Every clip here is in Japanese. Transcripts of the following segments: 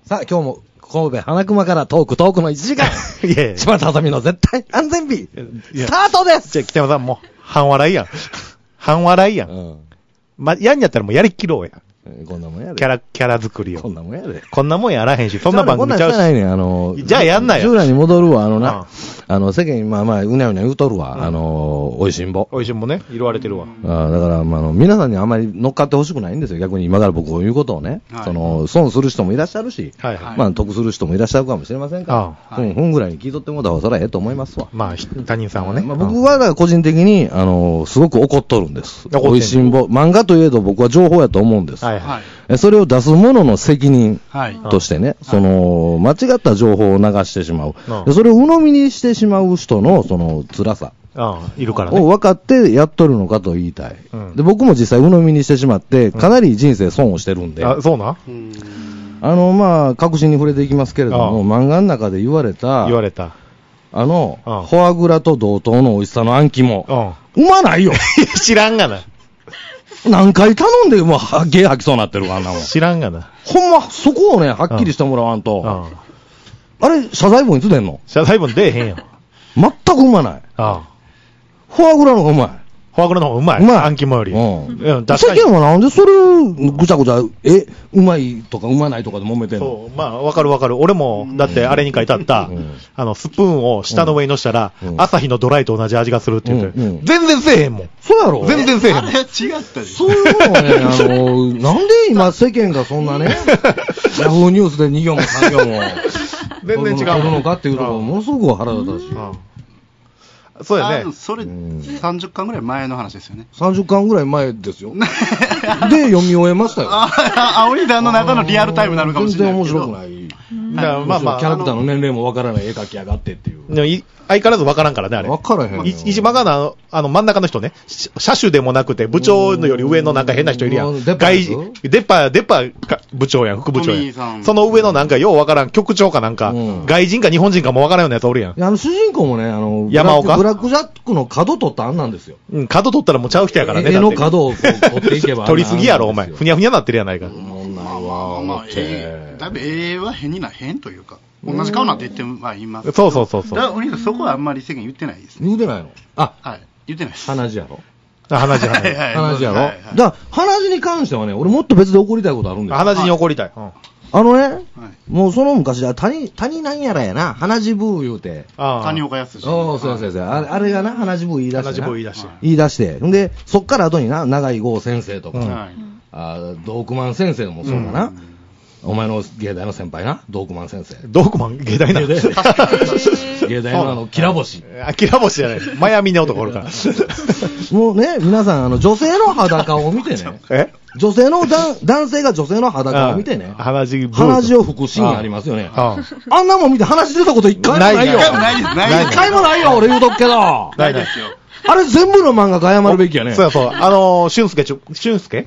さあ、今日も神戸花熊からトークの1時間。 いやいや。 柴田さみの絶対安全日。スタートです。 じゃあ、北山さんもう、半笑いやん。半笑いやん。 うん。 ま、やんやったらもうやりきろうや。 こんなもんやで。 キャラ作りを。 こんなもんやで。 こんなもんやらへんし、そんな番組ちゃうし。 こんなんしてないねん、 じゃあやんなよ。 従来に戻るわ、世間にまあまあ、うなうな言うとるわ、おいしんぼ。 おいしんぼね、色われてるわ。 だから、皆さんにあまり乗っかってほしくないんですよ。逆に今から僕こういうことをね、損する人もいらっしゃるし、得する人もいらっしゃるかもしれませんから、ふんぐらいに聞いとってもらった方がそらええと思いますわ。 まあ、他人さんはね。 僕はだから個人的に、すごく怒っとるんです。おいしんぼ。漫画といえど僕は情報やと思うんです。それを出す者の責任としてね、間違った情報を流してしまう。それを鵜呑みにしてしまう人の、辛さ。 いるからね。 を分かってやっとるのかと言いたい。で、僕も実際鵜呑みにしてしまって、かなり人生損をしてるんで。 そうな？ 確信に触れていきますけれども、漫画の中で言われた、フォアグラと同等の美味しさのあん肝。うまないよ。 知らんがな。 何回頼んで、ゲー吐きそうになってるか、あんなもん。 知らんがな。 ほんま、そこをね、はっきりしてもらわんと。あれ、謝罪文いつ出んの？ 謝罪文出えへんやん。 全くうまない。フォアグラの方がうまい。 フォアグラの方がうまい。あん肝より。 世間はなんでそれをぐちゃぐちゃ、うまいとかうまないとかで揉めてんの？ そう、わかる。俺も、だってあれに書いてあった、スプーンを下の上に乗せたら、朝日のドライと同じ味がするって言って、全然せえへんもん。 そうやろ？ 全然せえへんもん。 違ったり。 そういうのね、なんで今世間がそんなね、ヤフーニュースで2行も3行も、 全然違う。 取るのかっていうところものすごく腹立たしい。 そうやね。 それ、30巻ぐらい前の話ですよね。 30巻ぐらい前ですよ。で、読み終えましたよ。 青い段の中のリアルタイムなのかもしれない。 全然面白くない。キャラクターの年齢もわからない絵描きやがってっていう。 相変わらずわからんからね、あれ。 わからへん。 一番が真ん中の人ね、車種でもなくて、部長のより上のなんか変な人いるやん。デッパ部長やん、副部長やん。その上のなんかようわからん、局長かなんか、外人か日本人かもわからんようなやつおるやん。 主人公もね、 山岡ブラックジャックの角取ったあんなんですよ。 角取ったらもうちゃう人やからね。 絵の角を取っていけば。 取りすぎやろ、お前。ふにゃふにゃなってるやないか。 だいぶ絵は変というか。同じ顔なんて言ってはいます。 そう。だからお兄さんそこはあんまり世間言ってないですね。 言ってないの？ はい。言ってないです。 鼻血やろ？ 鼻血やろ？ だから鼻血に関してはね、俺もっと別で怒りたいことあるんですよ。 鼻血に怒りたい。 もうその昔は谷なんやらやな、鼻血ブー言うて。 谷岡康。 そう。あれがな、鼻血ブー言い出して。 言い出して。 で、そっから後にな、長井剛先生とか、ドークマン先生もそうだな。お前の芸大の先輩な、ドークマン先生。 ドークマン芸大な。 芸大のキラ星。 キラ星じゃない。マヤミネ男おるから。 もうね、皆さん、女性の裸を見てね。女性の、男性が女性の裸を見てね。鼻血を拭くシーンありますよね。あんなもん見て鼻血出たこと一回もないよ。一回もないよ、俺言うとくけど。 ないですよ。 あれ全部の漫画が謝るべきやね。 そう。俊介そう、俊介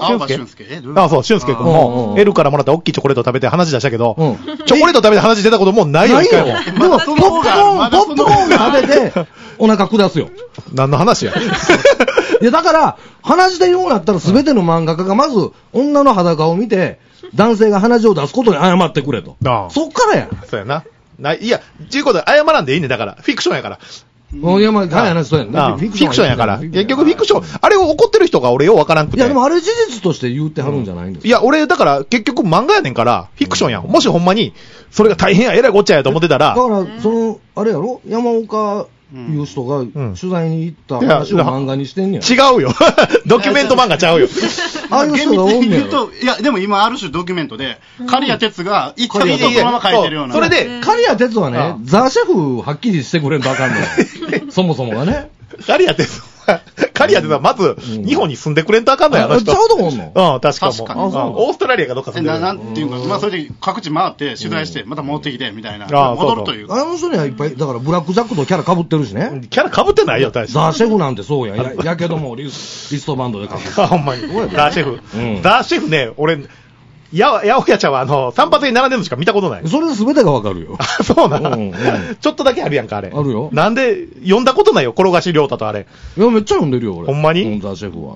君も、L からもらった大きいチョコレート食べて鼻血出したけど、チョコレート食べて鼻血出たこともうないよ、一回も。 でも、ポップコーン食べて、お腹下すよ。 何の話や。 いや、だから、鼻血で言うんだったら全ての漫画家がまず、女の裸を見て、男性が鼻血を出すことに謝ってくれと。そっからや。 そうやな。いや、ちゅうことで謝らんでいいね、だから。フィクションやから。 いや、話そうやんな。 フィクションやから。結局フィクション、あれを怒ってる人が俺ようわからんくて。 いや、でもあれ事実として言ってはるんじゃないんですか。 いや、俺、だから結局漫画やねんから、フィクションやん。もしほんまに、それが大変や、えらいこっちゃやと思ってたら。 だから、あれやろ山岡いう人が取材に行った話を漫画にしてんねや。 違うよ。ドキュメント漫画ちゃうよ。 ああいう人が多いんねやろ。いや、でも今ある種ドキュメントで、刈谷哲が一回そのまま書いてるような。 それで、 刈谷哲はね、ザ・シェフはっきりしてくれんとあかんのよ。そもそもがね。 刈谷哲はまず、日本に住んでくれんとあかんのや、あの人。 ちゃうと思うの？ 確かも。オーストラリアかどっか住んでる。 なんていうか、まあそれで各地回って取材して、また戻ってきて、みたいな。戻るという。 あの人にはいっぱい、だからブラックジャックとキャラ被ってるしね。 キャラ被ってないよ、大して。 ザ・シェフなんてそうや。やけどもリストバンドで被ってる。 ほんまに。ザ・シェフ。ザ・シェフね、俺、やおやちゃんは散髪に並んでるのしか見たことない。 それで全てがわかるよ。 そうな。ちょっとだけあるやんか、あれ。 あるよ。 なんで、読んだことないよ、転がしりょうたとあれ。 いや、めっちゃ読んでるよ、俺。 ほんまに？ ザ・シェフは。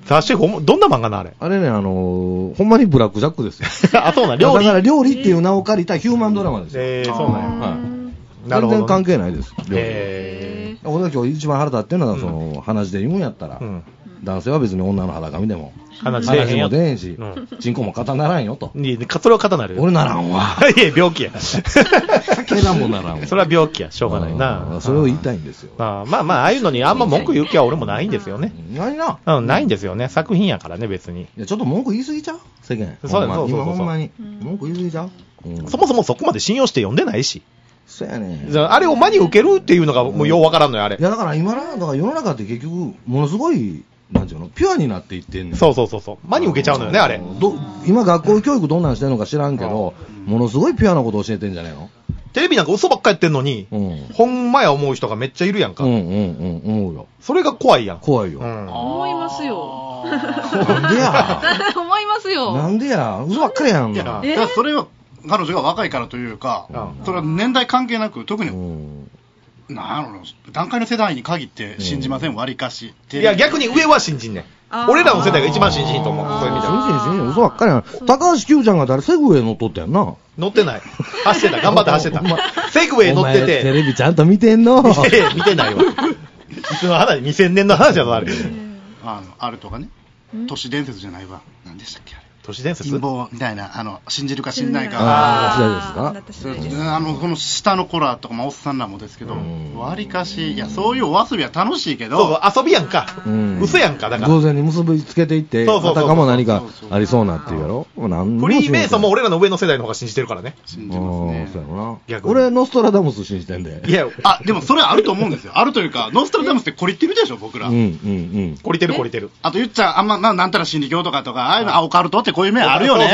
雑誌、どんな漫画なあれ？ あれね、ほんまにブラックジャックですよ。 あ、そうなん料理。 だから料理っていう名を借りたヒューマンドラマですよ。 そうなんや。 はい。全然関係ないです。俺が今日一番腹立ってるのは、話で言うんやったら、男性は別に女の裸見でも、話も出へんし、チンコも肩ならんよと。 それは肩なるよ。 俺ならんわ。 いや、病気や。 酒なもならんわ。 それは病気や、しょうがないな。 それを言いたいんですよ。 まあ、ああいうのにあんま文句言う気は俺もないんですよね。 ないな。 ないんですよね。作品やからね、別に。 いや、ちょっと文句言いすぎちゃう世間。 そう今ほんまに。文句言いすぎちゃうそもそもそこまで信用して読んでないし。 そうやね。 あれを真に受けるっていうのがもうようわからんのよ、あれ。 いや、だから今だから世の中って結局、ものすごい、なんていうの、ピュアになっていってんねん。 そう。真に受けちゃうのよね、あれ。 今学校教育どんなんしてんのか知らんけど、ものすごいピュアなこと教えてんじゃないの？ テレビなんか嘘ばっかやってんのに、ほんまや思う人がめっちゃいるやんか。 思うよ。 それが怖いやん。 怖いよ。 思いますよ。 なんでや。 思いますよ。 なんでや。嘘ばっかりやん。 それは、彼女が若いからというか、それは年代関係なく、特に、段階の世代に限って信じません、割かし。 いや、逆に上は信じんねん。俺らの世代が一番信じんと思う。そういう意味では。 信じん、嘘ばっかりやん。高橋九ちゃんが誰セグウェイ乗っとったやんな。 乗ってない。走ってた。頑張って走ってた。セグウェイ乗ってて。 テレビちゃんと見てんの？ 見てないわ。いつの話、2000年の話だぞ、あれ。 あるとかね。都市伝説じゃないわ。何でしたっけ、あれ。 都市伝説陰謀みたいな、信じるか信じないか。 時代ですか？ この下の子らとか、おっさんらもですけど、わりかし、いや、そういうお遊びは楽しいけど。 そう、遊びやんか。嘘やんか、だから。 偶然に結びつけていって、あたかも何かありそうなっていうやろ？ フリーメイソンも俺らの上の世代の方が信じてるからね。 信じますね。 そうやろな。俺、ノストラダムス信じてんで。 いや、 でもそれあると思うんですよ。あるというか、ノストラダムスって懲りてるでしょ、僕ら。 懲りてる。 あと言っちゃ、なんたら心理教とか、ああいうの、オカルトってこういう面あるよね。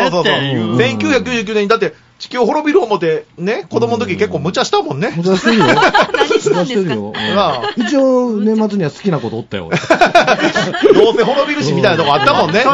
1999年にだって地球滅びる思ってね、子供の時結構無茶したもんね。 無茶してるよ。一応年末には好きなことおったよ。 どうせ滅びるしみたいなとこあったもんね。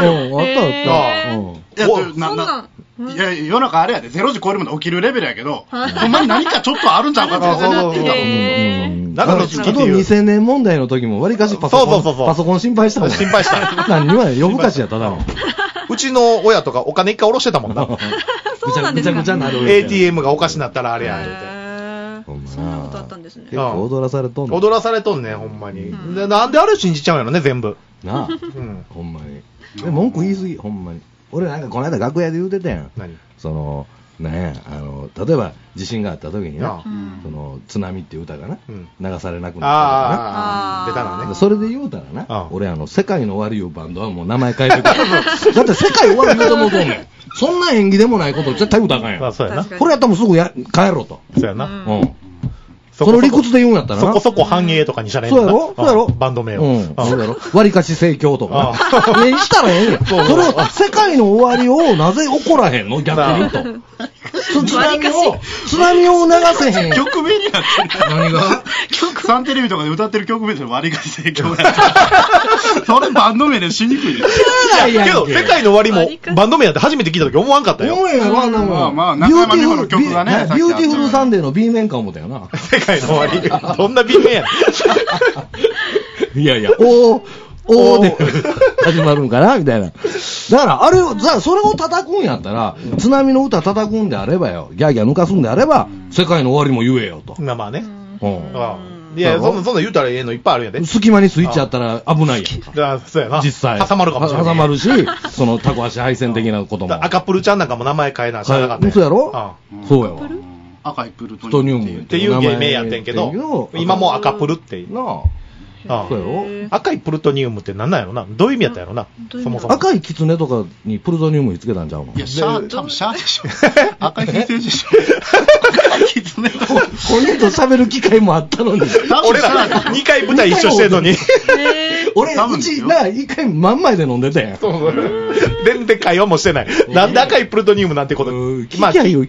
いや、世の中あれやで、0時超えるまで起きるレベルやけど、ほんまに何かちょっとあるんちゃうかって思ってた。 だから2000年問題の時もわりかしパソコン心配したもん。 心配した。 何にも夜更かしやっただろ。 うちの親とかお金一回下ろしてたもんな。 そうなんですか。 ぐちゃぐちゃなる。 ATM がおかしなったらあれや、 言うて。そんなことあったんですね。 結構踊らされとんねん。 踊らされとんねん、ほんまに。なんであれ信じちゃうんやろね、全部。 なあ。ほんまに。文句言いすぎ、ほんまに。俺なんかこの間楽屋で言うてたやん。 何？ 例えば地震があった時にな、津波っていう歌がな、流されなくなったからな。 ベタなね。 それで言うたらな、俺世界の終わりいうバンドはもう名前変えてくる。だって世界終わり言うと思うとんねん。そんな縁起でもないこと絶対歌あかんやん。 そうやな。 これやったらもうすぐ帰ろうと。 そうやな。 その理屈で言うんやったらな。 そこそこ繁栄とかにしゃれんそうやろバンド名を。 そうやろ割かし盛況とか。したらええんや。それ世界の終わりをなぜ起こらへんの逆にと。津波を流せへん。 曲名になってる。 何がサンテレビとかで歌ってる曲名で割りかし盛況やそれバンド名でしにくいです。 けど、世界の終わりもバンド名やって初めて聞いた時思わんかったよ。 思えやろ、 まあ、中山美穂の曲がね。 ビューティフルサンデーの B 面か思ったよな。 世界の終わり。どんな B 面やいやいや、おーで始まるんかなみたいな。だからそれを叩くんやったら、津波の歌叩くんであればよ、ギャーギャー抜かすんであれば、世界の終わりも言えよと。 まあね。いや、そんな言うたらええのいっぱいあるんやで。 隙間にスイッチあったら危ないやん。 そうやな。 実際。 挟まるかもしれない。 挟まるし、タコ足配線的なことも。 赤プルちゃんなんかも名前変えな知らなかった。 そうやろそうやわ。 赤いプルトニウムっていう芸名やってんけど、今もう赤プルっていう。 そうやろ赤いプルトニウムって何なんやろな。どういう意味やったんやろな。そもそも。 赤いキツネとかにプルトニウムにつけたんちゃうの？ いや、多分シャーでしょ。赤いキツネでしょ。赤いキツネと。 この人喋る機会もあったのに。 俺ら2回舞台一緒してんのに。 俺、うちな、1回真ん前で飲んでたやん。 全然会話もしてない。なんで赤いプルトニウムなんてこと。 聞きゃよかった。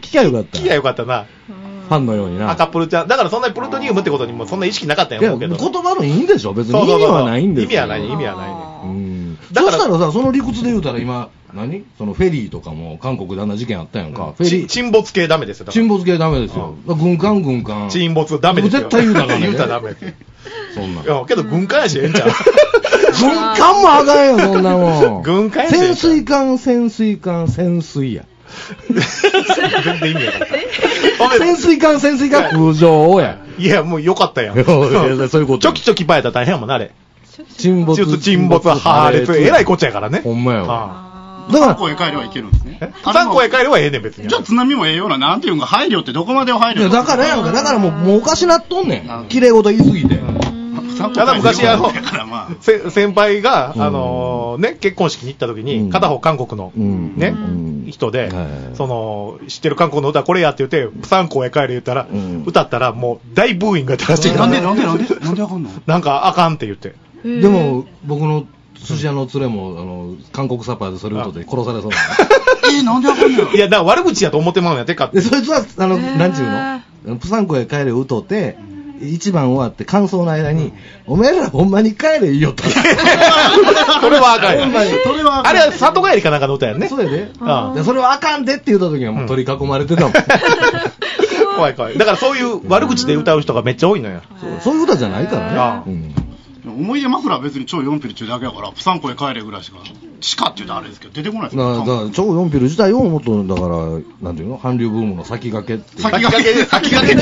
聞きゃよかったな。 ファンのようにな。 赤プルちゃん。だからそんなにプルトニウムってことにもそんな意識なかったんやろうけど。 言葉のいいんでしょ別に意味はないんですよ。 意味はないね。 だからそしたらさ、その理屈で言うたら今、フェリーとかも韓国であんな事件あったやんか。フェリー。 沈没系ダメですよ。 沈没系ダメですよ。軍艦。 沈没ダメですよ。 絶対言うたらダメ。 言うたらダメ。 そんな。 いや、けど軍艦やし、ええんちゃう軍艦もあかんよ、そんなもん。 軍艦やし。 潜水艦、潜水や。 全然意味やから。 潜水艦、空上や。 いや、もうよかったやん。 そういうこと。 チョキチョキパやったら大変やもんな、あれ。 沈没破裂。えらいこっちゃやからね。 ほんまやわ。だから、3個へ帰ればいけるんですね。 3個へ帰ればええねん、別に。 じゃあ津波もええような、なんていうのか、配慮ってどこまでを配慮だからもうおかしなっとんねん。綺麗事言いすぎて。 ただ昔先輩が、結婚式に行った時に、片方韓国の、ね、人で、知ってる韓国の歌これやって言って、3個へ帰れ言ったら、歌ったらもう大ブーイングが出してきた。 なんであかんのなんかあかんって言って。 でも、僕の寿司屋の連れも、韓国サッパーでそれ歌って殺されそうな。なんであかんのいや、だから悪口やと思ってまうんやてかって。 そいつは、なんちゅうのプサンコへ帰れ歌って、一番終わって感想の間に、お前らほんまに帰れよと。それはあかんよ。あれは里帰りかなんかの歌やね。 そうやで。それはあかんでって言った時はもう取り囲まれてたもん。 怖い。だからそういう悪口で歌う人がめっちゃ多いのよ。 そういう歌じゃないからね。 思い出枕は別に超4ピル中だけやから、プサンコへ帰れぐらいしか、しかって言うとあれですけど、出てこないですだから超4ピル自体をもっと、だから、なんていうの韓流ブームの先駆けって。 先駆けで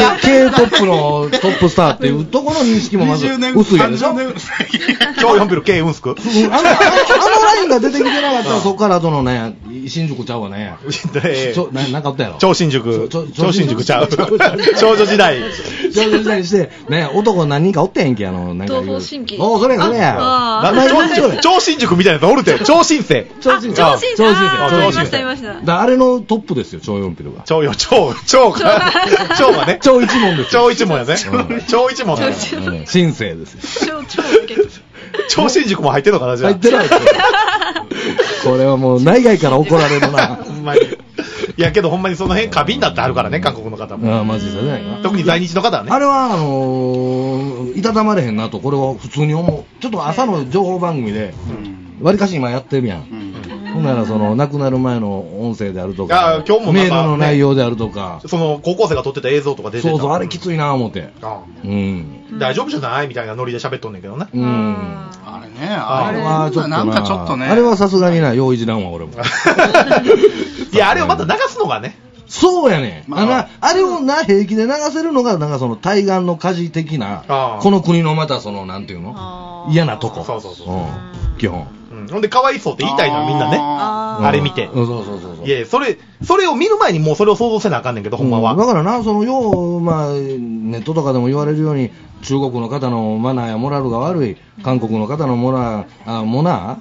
K-POP のトップスターっていうところの認識もまず薄いでしょ。 超4ピル K うんすくあのラインが出てきてなかったら、そこから後のね、新宿ちゃうわね。なんかあったやろ。 超新宿ちゃう。少女時代にして、ね、男何人かおってんけ、なんか東方神起。 それや。 超新宿みたいなやつおるて。超新星。 超新星。いました。 あれのトップですよ、超4ピルが。 超がね。 超一問ですよ。超一問やね。超一問だね。 新星ですよ。 超新宿も入ってるのかな、じゃあ。 入ってない。これはもう内外から怒られるな。 ほんまに。いやけどほんまにその辺過敏だってあるからね、韓国の方も。 マジでね。 特に在日の方はね。 あれはいたたまれへんなと、これは普通に思う。ちょっと朝の情報番組で、わりかし今やってるやん。ほんなら亡くなる前の音声であるとか、メールの内容であるとか、 高校生が撮ってた映像とか出てた。 そう、あれきついな思って。 大丈夫じゃないみたいなノリで喋っとんねんけどね。 あれね、あれはなんかちょっとね。 あれはさすがにな、用意時短は俺も。 いや、あれをまた流すのがね。 そうやねん。あれを平気で流せるのが、なんか対岸の火事的な、この国のまたなんていうの嫌なとこ。 そう。 基本。 ほんで、かわいそうって言いたいのはみんなね。あれ見て。 そう。 いや、それを見る前にもうそれを想像せなあかんねんけど、ほんまは。 だからな、ネットとかでも言われるように、中国の方のマナーやモラルが悪い、韓国の方のモナー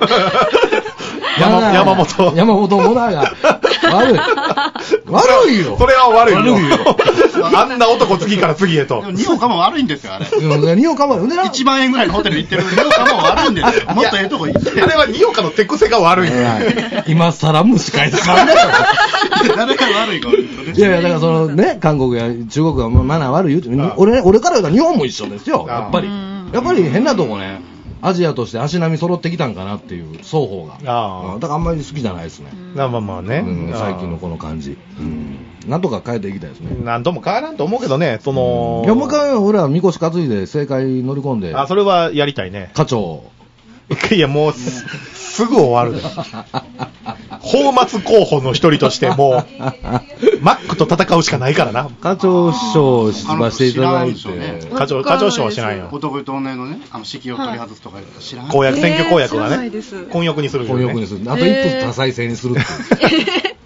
山本モナーが悪いよ。 それは悪いよ。あんな男次から次へと。 ニオカも悪いんですよ、あれ。 ニオカも 1万円ぐらいのホテル行ってるニオカも悪いんですよ。もっとええとこ行って。 あれはニオカの手癖が悪い。 今更蒸し返すからね。 誰が悪いか。 いや、だから韓国や中国がマナー悪い言うて、俺から言うと日本も一緒ですよ、やっぱり変なとこね。アジアとして足並み揃ってきたんかなっていう双方が。だからあんまり好きじゃないですね。 まあね。 最近のこの感じ。なんとか変えていきたいですね。 なんとも変わらんと思うけどね、 いや、もう一回俺はみこし担いで政界乗り込んで。 それはやりたいね。 課長。 いや、もう、すぐ終わる。泡沫候補の一人として、もう、マックと戦うしかないからな。 課長師匠出馬していただいて。 課長師匠は知らんよ。 男と女のね、指揮を取り外すとか知らん。 選挙公約がね、混浴にする。 混浴にする。あと一夫多妻制にするって。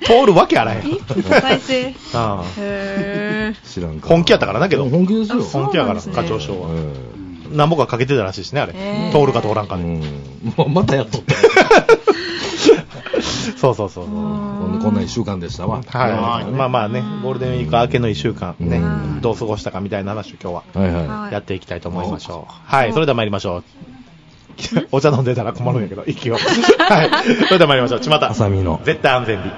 通るわけあらへん。 一夫多妻制。 知らんか。 本気やったからなけど。 本気ですよ。 本気やから、課長師匠は。何本かかけてたらしいしね、あれ。通るか通らんかね。 またやっとった。 そう。 こんな1週間でしたわ。 はい。まあね、ゴールデンウィーク明けの1週間ね、どう過ごしたかみたいな話を今日はやっていきたいと思いましょう。はい、それでは参りましょう。お茶飲んでたら困るんやけど、息を。はい、それでは参りましょう。ちまた。 浅見の絶対安全日。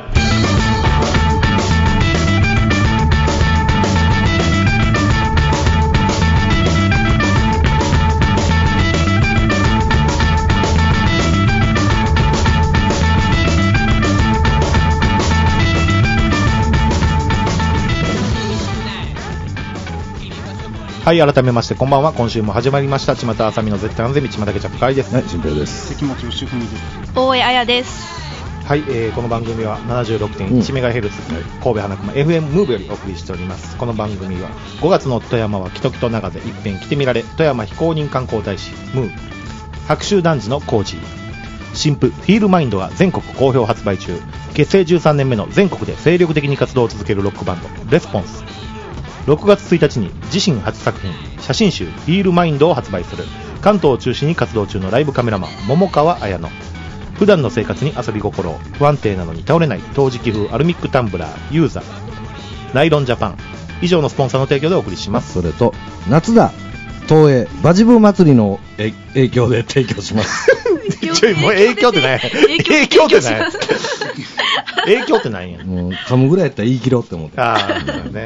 はい、改めましてこんばんは。今週も始まりました巷あさみの絶対安全道ちまたけちゃっかいです。 はい、新平です。 関町牛文です。 大江彩です。 はい、この番組は 76.1MHz、神戸花熊 FM ムーブよりお送りしております。この番組は5月の富山はキトキト長瀬一遍来てみられ富山非公認観光大使ムー白州男児のコージー新譜フィールマインドが全国好評発売中。結成13年目の全国で精力的に活動を続けるロックバンドレスポンス。6月1日に自身初作品写真集フィールマインドを発売する。関東を中心に活動中のライブカメラマン桃川彩乃。普段の生活に遊び心を、不安定なのに倒れない陶磁器風アルミックタンブラーユーザー、ナイロンジャパン以上のスポンサーの提供でお送りします。 それと夏だ東映バジブ祭りの影響で提供しますもう影響ってない影響ってない影響ってないんや。 もう噛むぐらいやったら言い切ろうって思って。 ああね、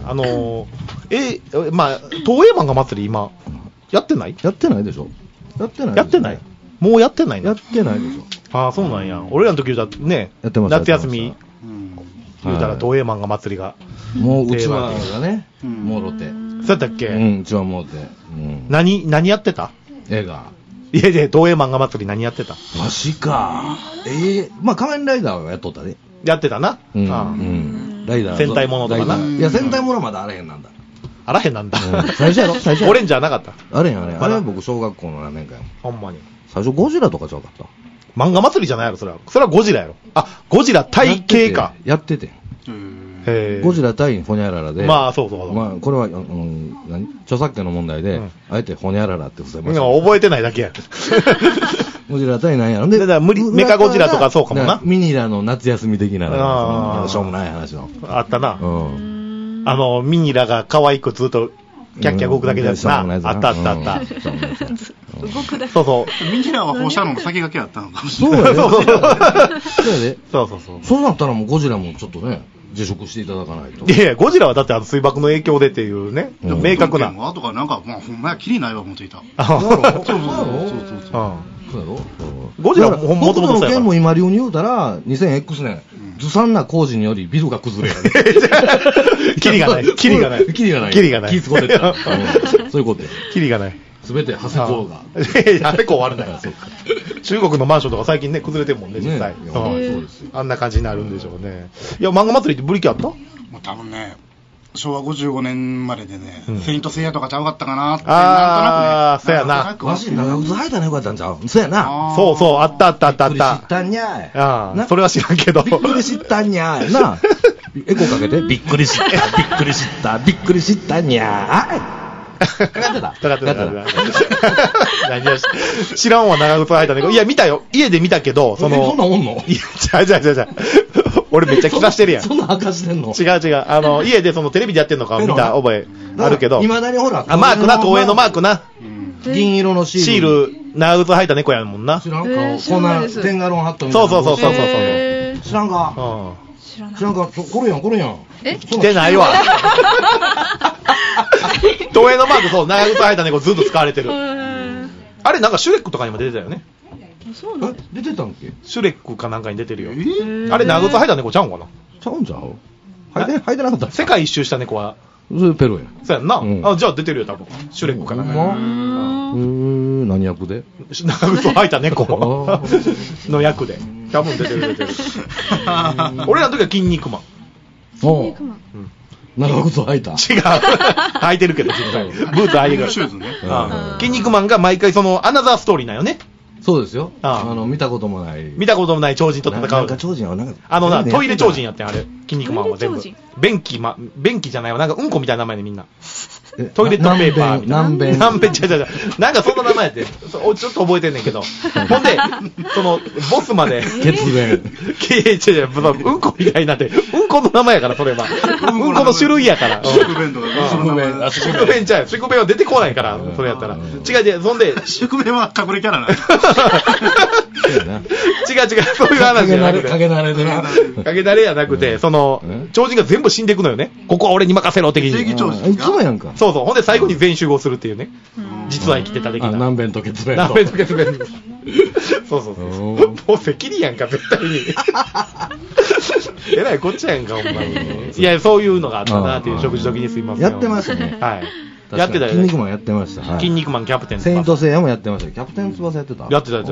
まあ東映漫画祭り今やってない？ やってないでしょ。やってない、 やってない。もうやってないの？ やってないでしょ。 ああそうなんや。俺らの時だってね、 やってました。 夏休み言うたら東映漫画祭りが、 もううちわがね、もろて。 そうやったっけ？ うちわもろて。 何やってた？ 映画。 いやいや、東映漫画祭り何やってた？ マジか。まあ仮面ライダーはやっとったね。 やってたな。 ライダー。 戦隊ものとかな。 いや戦隊ものまだあらへんなんだ。 あらへんなんだ。 最初やろ？最初。 オレンジャーなかった？ あれやね。あれは僕小学校の何年かや。 ほんまに。 最初ゴジラとかちゃうかった。 漫画祭りじゃないやろ、それは。それはゴジラやろ。あ、ゴジラ対系か。 やってて。ゴジラ対ホニャララで。 まあ、そうそう。 まあ、これは、著作権の問題で、あえてホニャララって伏せました。 覚えてないだけや。 ゴジラ対何やろ。 で、メカゴジラとかそうかもな。 ミニラの夏休み的な、しょうもない話の。 あったな。ミニラが可愛くずっと、キャッキャ動くだけですな。あった。動くだけ。 そうそう。 ミニラは放射能の先駆けやったのかもしれない。そうやで。そう。 そうなったらもうゴジラもちょっとね、辞職していただかないと。 いや、ゴジラはだって水爆の影響でっていうね、明確な。 あとかなんか、まあ、ほんまや、キリないわ、思っていた。 そうやろゴジラもほんま北斗の剣も今流に言うたら、2000X 年、ずさんな工事によりビルが崩れやね。 キリがない。 キリがない。気使ってた。そういうことや。 キリがない。 すべて長谷港が。 長谷港悪ない。中国のマンションとか最近ね、崩れてるもんね、実際。 そうです。 あんな感じになるんでしょうね。いや、漫画祭りってブリキあった？ もう多分ね、昭和55年まででね、セイントセイヤとかちゃうかったかなって、 なんとなくね。そうやな。 わし、長靴履いたらよかったんちゃう？そうやな。 そう、あった。 びっくりしたんにゃい。それは知らんけど。 びっくりしたんにゃい。な。エコかけて、びっくりしたんにゃい。かかってた。 何を知らんわ、長靴履いたね。いや、見たよ。家で見たけど、 そんなんおんの？ いや、違う。俺めっちゃ気がしてるやん。 そんな明かしてんの？ 違う。家でそのテレビでやってんのか見た覚えあるけど。 今だにほら。 マークな、東映のマークな。 銀色のシール。 長靴履いた猫やもんな。 知らんか。こんなテンガロンハットみたいな。そう。 知らんか。知らんか。これやん。 来てないわ。東映のマーク、そう、長靴履いた猫ずっと使われてる。あれなんかシュレックとかにも出てたよね。 そうなの？出てたんけ？ シュレックかなんかに出てるよ。あれ長靴履いた猫ちゃうんかな？ ちゃうんちゃう？履いてなかった？ 世界一周した猫は。 それペロや。 そうやんな。じゃあ出てるよ、多分。シュレックかなんかに。 何役で？ 長靴履いた猫の役で。多分出てる。俺らの時は筋肉マン。 長靴履いた？違う。 履いてるけど、実際。ブーツ履いてる。筋肉マンが毎回そのアナザーストーリーなんよね。 そうですよ。見たこともない超人と戦う。 なんか超人はなんか。 トイレ超人やってん、あれ。筋肉マンは全部。便器じゃないわ。なんかうんこみたいな名前でみんな。トイレットペーパーみたいな。違う。なんかそんな名前やって。ちょっと覚えてんねんけど。ほんで、ボスまで。 血便。 うんこみたいになって。うんこの名前やから、それは。うんこの種類やから。 宿便とか。 宿便ちゃう。宿便は出てこないから、それやったら。違う、そんで。 宿便は隠れキャラな。 違う、そういう話じゃなくて。 影慣れでな。 影慣れやなくて、超人が全部死んでいくのよね。ここは俺に任せろ、的に。 正義超人。 いつもやんか。 そう。ほんで最後に全員集合するっていうね。実は生きてた的な。 南弁と血便。 そう。もう責任やんか、絶対に。えらいこっちゃやんか、ほんまに。いや、そういうのがあったなっていう食事時にすいません。 やってますね。 はい。 やってたよ。 筋肉マンやってました。 筋肉マンキャプテンセイントセイヤもやってました。キャプテン翼やってた。 やってた。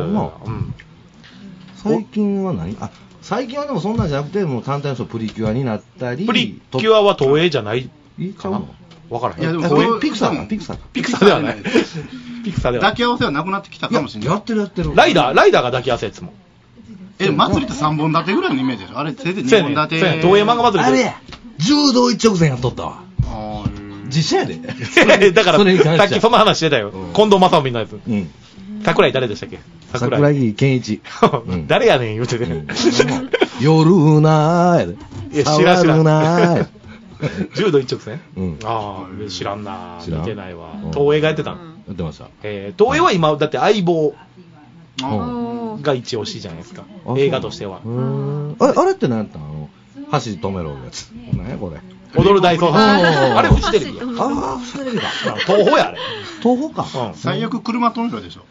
最近は何？最近はでもそんなんじゃなくて、もう簡単にプリキュアになったり。 プリキュアは東映じゃないかな。わからへん。 いやでもピクサーではない。ピクサーではない。 抱き合わせはなくなってきたかもしれない。 やってる。 ライダーが抱き合わせやつも。 祭りって3本立てぐらいのイメージでしょ。あれ、せいぜい2本立て。 東映漫画祭り。 あれ柔道一直線やっとったわ。実写やで。 だから、さっきそんな話してたよ。近藤正臣のやつ。桜井誰でしたっけ？ 桜井健一。 誰やねん言うてね。 夜なーやで。知らん。柔道一直線？ああ、知らんな。見てないわ。東映がやってたの？ やってました。 東映は今、だって相棒が一押しじゃないですか。映画としては。 あれって何やったの？箸止めろのやつ。何やこれ。 踊る大捜査。あれフジテレビや。 フジテレビだ。 東宝やあれ。 東宝か。 最悪車止めろでしょ。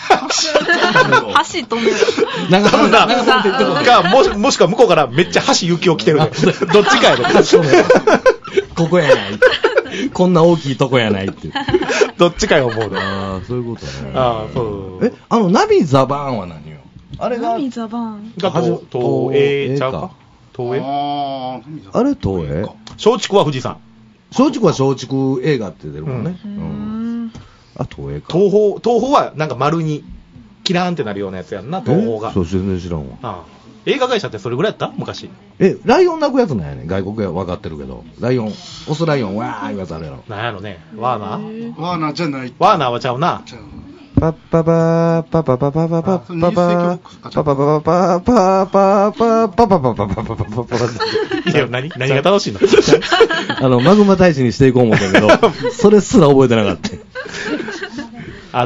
箸止めろ。 長さがもしくは向こうからめっちゃ箸行きを来てる。どっちかやで。 ここやない。こんな大きいとこやないって。 どっちかや思うで。 ああ、そういうことね。 ああ、そう。 ナビザバーンは何よ？あれがナビザバーンが東映ちゃうか？東映？ あれ東映？ 松竹は富士山。 松竹は松竹映画って出るもんね。東映か。 東宝はなんか丸にキラーンってなるようなやつやんな、東宝が。 そう、全然知らんわ。 映画会社ってそれぐらいやった昔。 ライオン鳴くやつなんやね。外国は分かってるけど。ライオン、オスライオン、わーいうやつあれやろ。 なんやろね。ワーナーじゃない。 ワーナーはちゃうな。 パッパパーパパパパパパパパパパパパパパパパパいや、何が楽しいの？ マグマ大使にしていこう思ったけど、それすら覚えてなかった。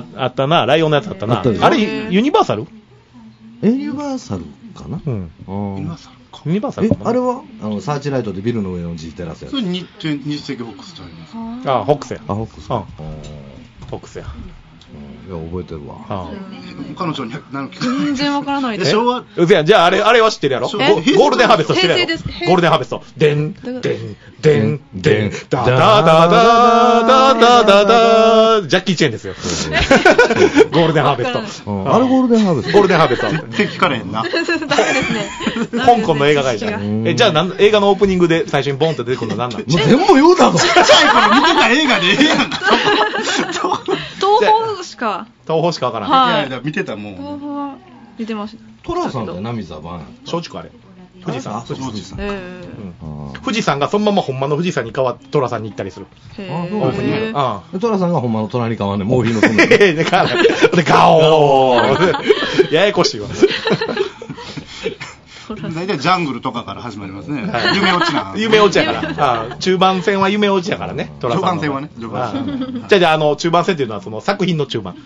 あったな、ライオンのやつあったな。あれ、ユニバーサル？ ユニバーサルかな？ ユニバーサルあれはサーチライトでビルの上のGテラスやつ。 それ日赤ホックスちゃいます。 ホックスや。 ホックス。ホックスや。 いや、覚えてるわ。 彼女に全然わからないです。 じゃあ、あれは知ってるやろ？ゴールデンハーベスト知ってるやろ？ゴールデンハーベスト。でん、ダダダダダダジャッキーチェーンですよ。ゴールデンハーベスト。 あれゴールデンハーベスト？ ゴールデンハーベスト。 絶対聞かれへんな。 ダメですね。 香港の映画会社。じゃあ映画のオープニングで最初にボンって出てくるの何なの？ 全部言うだぞ。 ちっちゃい頃見てた映画でええやんか。 東宝しかわからん。 いや、見てたもん。 東宝は見てました。 トラさんって何ザバン？ 松竹あれ。富士山。 富士山がそのままほんまの富士山に変わってトラさんに行ったりする。 トラさんがほんまの虎に変わんねん。もういいのそんな。 で、ガオーややこしいわ。 大体ジャングルとかから始まりますね。夢落ちな。 夢落ちやから。中盤戦は夢落ちやからね。 序盤戦はね。 じゃあ中盤戦っていうのはその作品の中盤。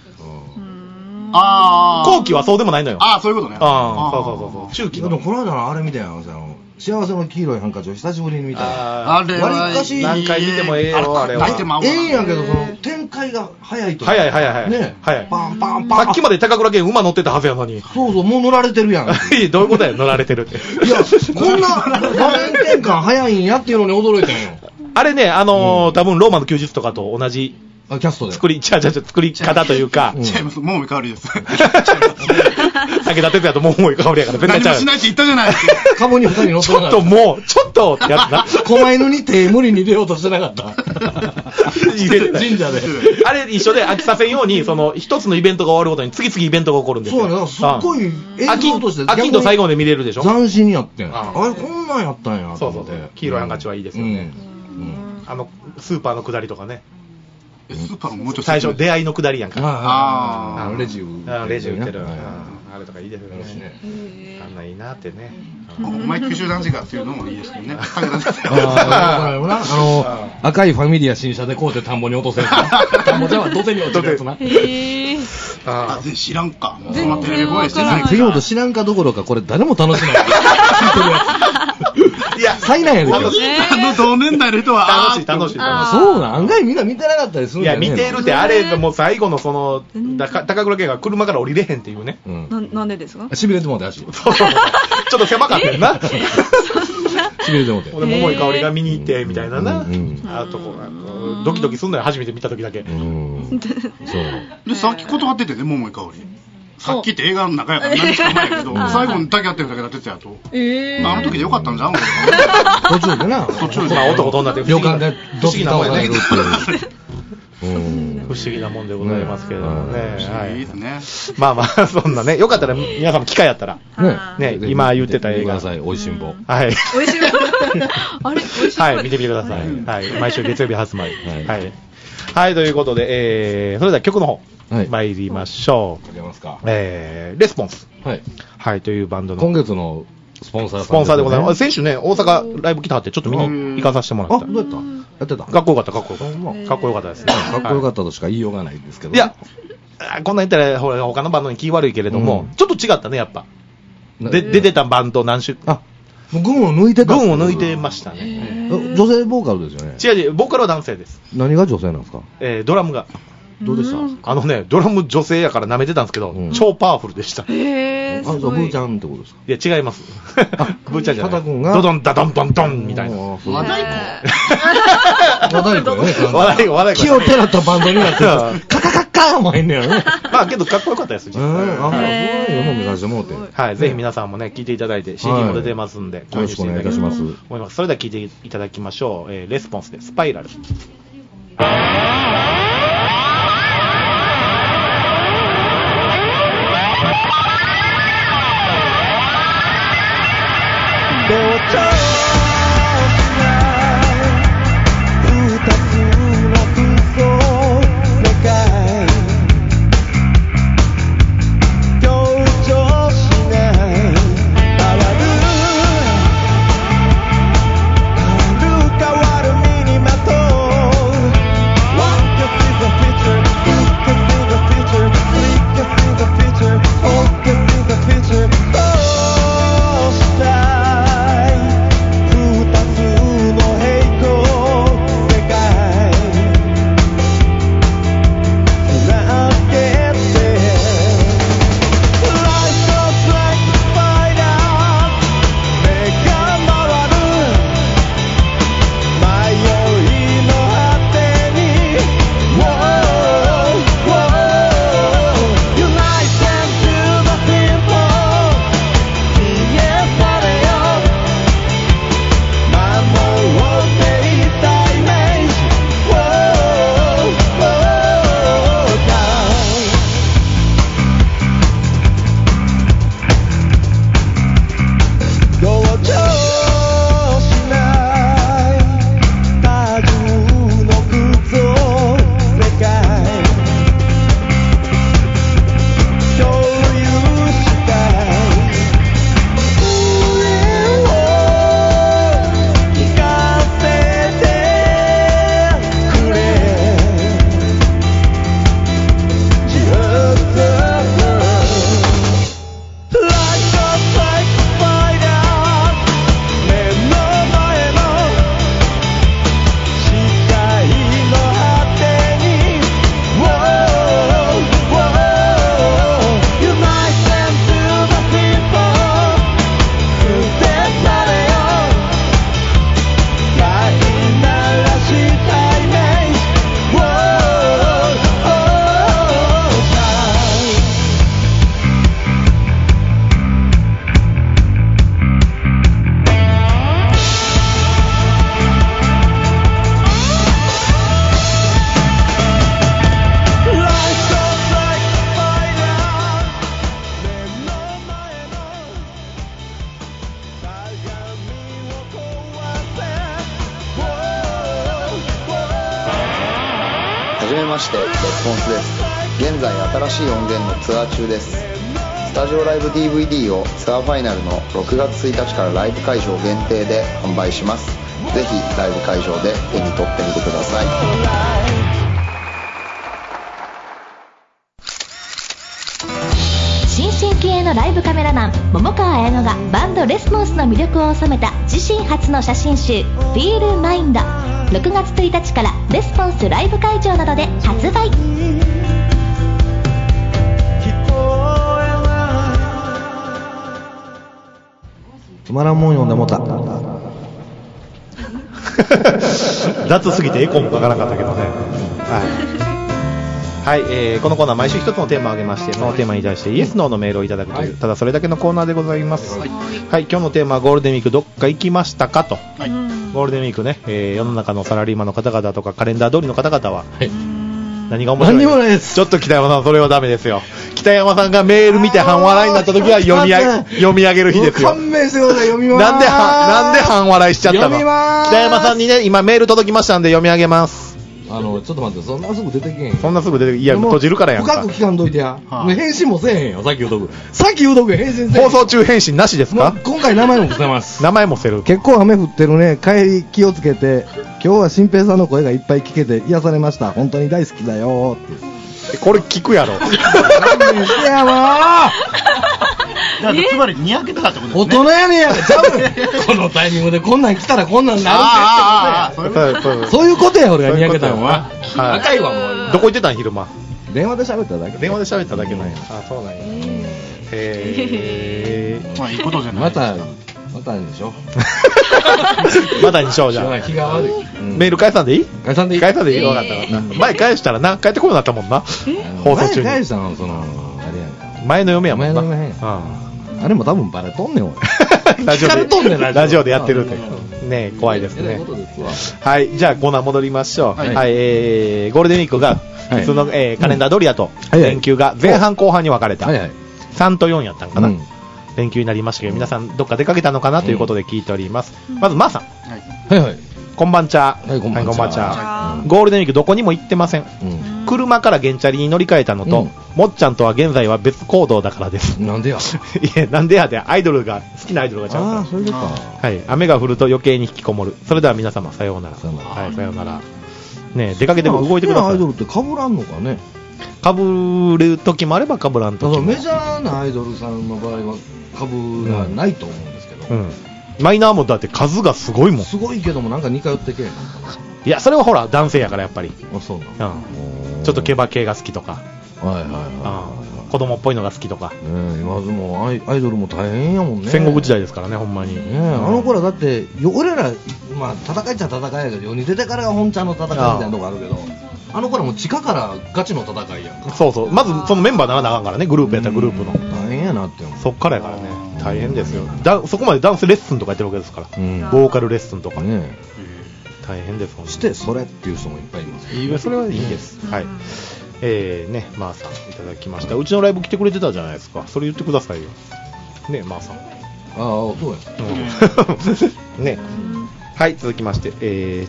後期はそうでもないのよ。 そういうことね。 そう。中期の。 でもこの間のあれみたいな幸せの黄色いハンカチを久しぶりに見たら。あれは何回見てもええよ、あれは。 ええんやけど、展開が早いと。 早い。 ね。 パン。さっきまで高倉健馬乗ってたはずやのに。 そう、もう乗られてるやん。 どういうことや、乗られてるって。 いや、こんな場面転換早いんやっていうのに驚いたんよ。 あれね、多分ローマの休日とかと同じ。 キャストで。 作り方というか。 違います。もういかわりです。 武田鉄矢ともういかわりやから全然違う。何もしないって言ったじゃないですか。 カモに二人乗ってなかった。 ちょっとってやつな。 狛犬に手無理に入れようとしてなかった。神社で。 あれ一緒で飽きさせんように、一つのイベントが終わるごとに次々イベントが起こるんですよ。 そうね、すっごい映像として。 飽きんと最後まで見れるでしょ。 斬新やってん。あれこんなんやったんや。 そう。黄色いハンカチはいいですよね。スーパーの下りとかね。 スーパーのもうちょっと最初出会いの下りやんか。 レジ売ってる。あれとかいいですよね。あんないいなってね。 お前九州男児かっていうのもいいですけどね。 赤いファミリア新車でこうて田んぼに落とせる。田んぼじゃは土手に落ちるやつな。 知らんか。そんなテレビ声してない。 知らんかどころかこれ誰も楽しない。聞いてるやつ。 いや、 災難やで。 同年代の人は楽しい。 そうなん、案外みんな見てなかったりするんだよね。 いや、見てるって、あれ、もう最後の高倉健が車から降りれへんっていうね。 なんでですか？ しびれてもうて足。 そう。ちょっと狭かったよな。しびれてもうて。 俺、桃井かおりが見に行って、みたいなな。あと、ドキドキすんのよ、初めて見た時だけ。そう。 で、さっき断っててね、桃井かおり。さっきって映画の中やから何しか前やけど、最後に抱き合ってるだけだってたやと。あの時でよかったんじゃん、 途中でな。 途中で。まあ、男と女って旅館で不思議なもんね。 不思議なもんでございますけれどもね。 いいですね。 まあ、そんなね、よかったら皆さんも機会やったら、ね、今言ってた映画。 おいしんぼ。 はい。 おいしんぼ。あれ、おいしんぼ。 はい、見てみてください。はい。毎週月曜日発売。はい。はい、ということで、それでは曲の方。参りましょう。レスポンス。はい。というバンドの。 今月のスポンサーでございます。先週ね、大阪ライブ来たって、ちょっと見に行かさせてもらった。 どうやった？やってた？ かっこよかったですね。 かっこよかったとしか言いようがないですけど。 いや、こんなん言ったら、他のバンドに気悪いけれども、ちょっと違ったね、やっぱ。出てたバンド何種。 群を抜いてた。 群を抜いてましたね。 女性ボーカルですよね。 違う、ボーカルは男性です。 何が女性なんですか？ ドラムが。 どうでした？ ドラム女性やから舐めてたんですけど、超パワフルでした。 ブーちゃんってことですか？ いや、違います。ブーちゃんじゃない。ドドンダドンドンドンみたいな。 和太鼓和太鼓。 気をてらったバンドになってカカカッカーも変ねやね。 まあ、けどかっこよかったです、実際。 はい。 ぜひ皆さんもね、聴いていただいて、CD も出てますんで、 よろしくお願いいたします。 それでは聴いていただきましょう。レスポンスでスパイラル。 ましてレスポンスです。現在新しい音源のツアー中です。スタジオライブ DVD をツアーファイナルの6月1日からライブ会場限定で販売します。ぜひライブ会場で手に取ってみてください。 新世紀気鋭のライブカメラマン桃川彩乃がバンドレスポンスの魅力を収めた自身初の写真集「Feel Mind」6月1日からレスポンスライブ会場などで発売。 つまらんもん読んでもた雑すぎてエコーもかからなかったけどね。はい、このコーナー毎週一つのテーマを挙げまして、そのテーマに対してイエスノーのメールをいただくという、ただそれだけのコーナーでございます。はい、今日のテーマはゴールデンウィークどっか行きましたかと。はい、ゴールデンウィークね、世の中のサラリーマンの方々とかカレンダー通りの方々は、何が面白い？ 何もないです。 ちょっと北山さん、それはダメですよ。北山さんがメール見て半笑いになった時は読み上げる日ですよ。 勘弁してください。読みます。 なんで半笑いしちゃったの？ 読みます。 北山さんにね、今メール届きましたんで読み上げます。 ちょっと待って、そんなすぐ出てけへん。 そんなすぐ出てけへん。いや、閉じるからやんか。 深く聞かんといてや。返信もせえへんよ、さっき言うとく。返信せえへん。 放送中返信なしですか？ 今回名前も伏せます。 名前も伏せる。 結構雨降ってるね。帰り気をつけて。今日は新平さんの声がいっぱい聞けて癒されました。本当に大好きだよって。 これ聞くやろ。 勘弁してやわつまりにやけてたってことですね。 大人やねんやちゃうこのタイミングでこんなん来たらこんなんなるってそういうことや。俺がにやけたのは赤いわ。もうどこ行ってたん昼間？ 電話で喋っただけ。 電話で喋っただけなんや。あ、そうなんや。 まあいいことじゃない。 またにしよう。またにしようじゃん。 日が悪い。 メール返さんでいい？ 返さんでいい。 分かった。前返したらな、帰ってこなかったもんな。放送中に。 前返したの、あれやんか。 前の嫁やもんな。 前の嫁あれも多分バレとんねん、俺。 ラジオでやってるって。ね、怖いですね。はい、じゃあコーナー戻りましょう。はい、ゴールデンウィークが、その、カレンダー通りやと、連休が前半後半に分かれた。3と4やったんかな。連休になりましたけど、皆さんどっか出かけたのかなということで聞いております。まず、まーさん。 はいはい。 こんばんちゃ。はい、こんばんちゃ。ゴールデンウィークどこにも行ってません。車から原チャリに乗り換えたのと、もっちゃんとは現在は別行動だからです。 なんでやいや、なんでやで、好きなアイドルがちゃうから。 それでか。 はい、雨が降ると余計に引きこもる。それでは皆様、さようなら。はい、さようなら。ね、出かけても動いてください。 アイドルって被らんのかね。 被る時もあれば被らん時も。 メジャーなアイドルさんの場合は被らないと思うんですけど。 マイナーもだって数がすごいもん。 すごいけどもなんか似通ってけえへんかな。 いや、それはほら男性やからやっぱり。 あ、そうなの。 ちょっとケバ系が好きとか。子供っぽいのが好きとか。 今でもアイドルも大変やもんね。 戦国時代ですからね、ほんまに。 あの頃だって俺らまあ戦いっちゃ戦いやけど、世に出てからが本ちゃんの戦いみたいなとこあるけど、あの頃も地下からガチの戦いやんか。 そうそう。まずそのメンバーならなあかんからね、グループやったらグループの。 大変やなって思う。 そっからやからね。大変ですよ。そこまでダンスレッスンとかやってるわけですから。ボーカルレッスンとか。大変ですもんね。 してそれっていう人もいっぱいいます。 それはいいです。はい。ね、まーさんいただきました。うちのライブ来てくれてたじゃないですか。それ言ってくださいよ。ね、まーさん。 ああ、そうや。 ね。はい、続きまして、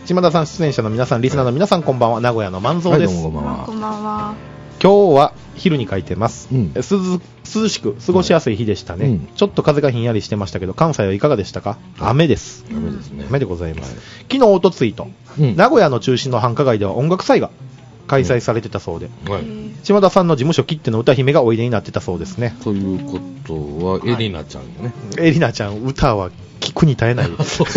千葉田さん出演者の皆さん、リスナーの皆さん、こんばんは。名古屋の万蔵です。 こんばんは。 今日は昼に書いてます。涼しく過ごしやすい日でしたね。ちょっと風がひんやりしてましたけど、関西はいかがでしたか？雨です。 雨ですね。 雨でございます。昨日、おとついと、名古屋の中心の繁華街では音楽祭が開催されてたそうで、島田さんの事務所切手の歌姫がおいでになってたそうですね。 ということはエリナちゃんよね。 エリナちゃん、歌は聞くに耐えない。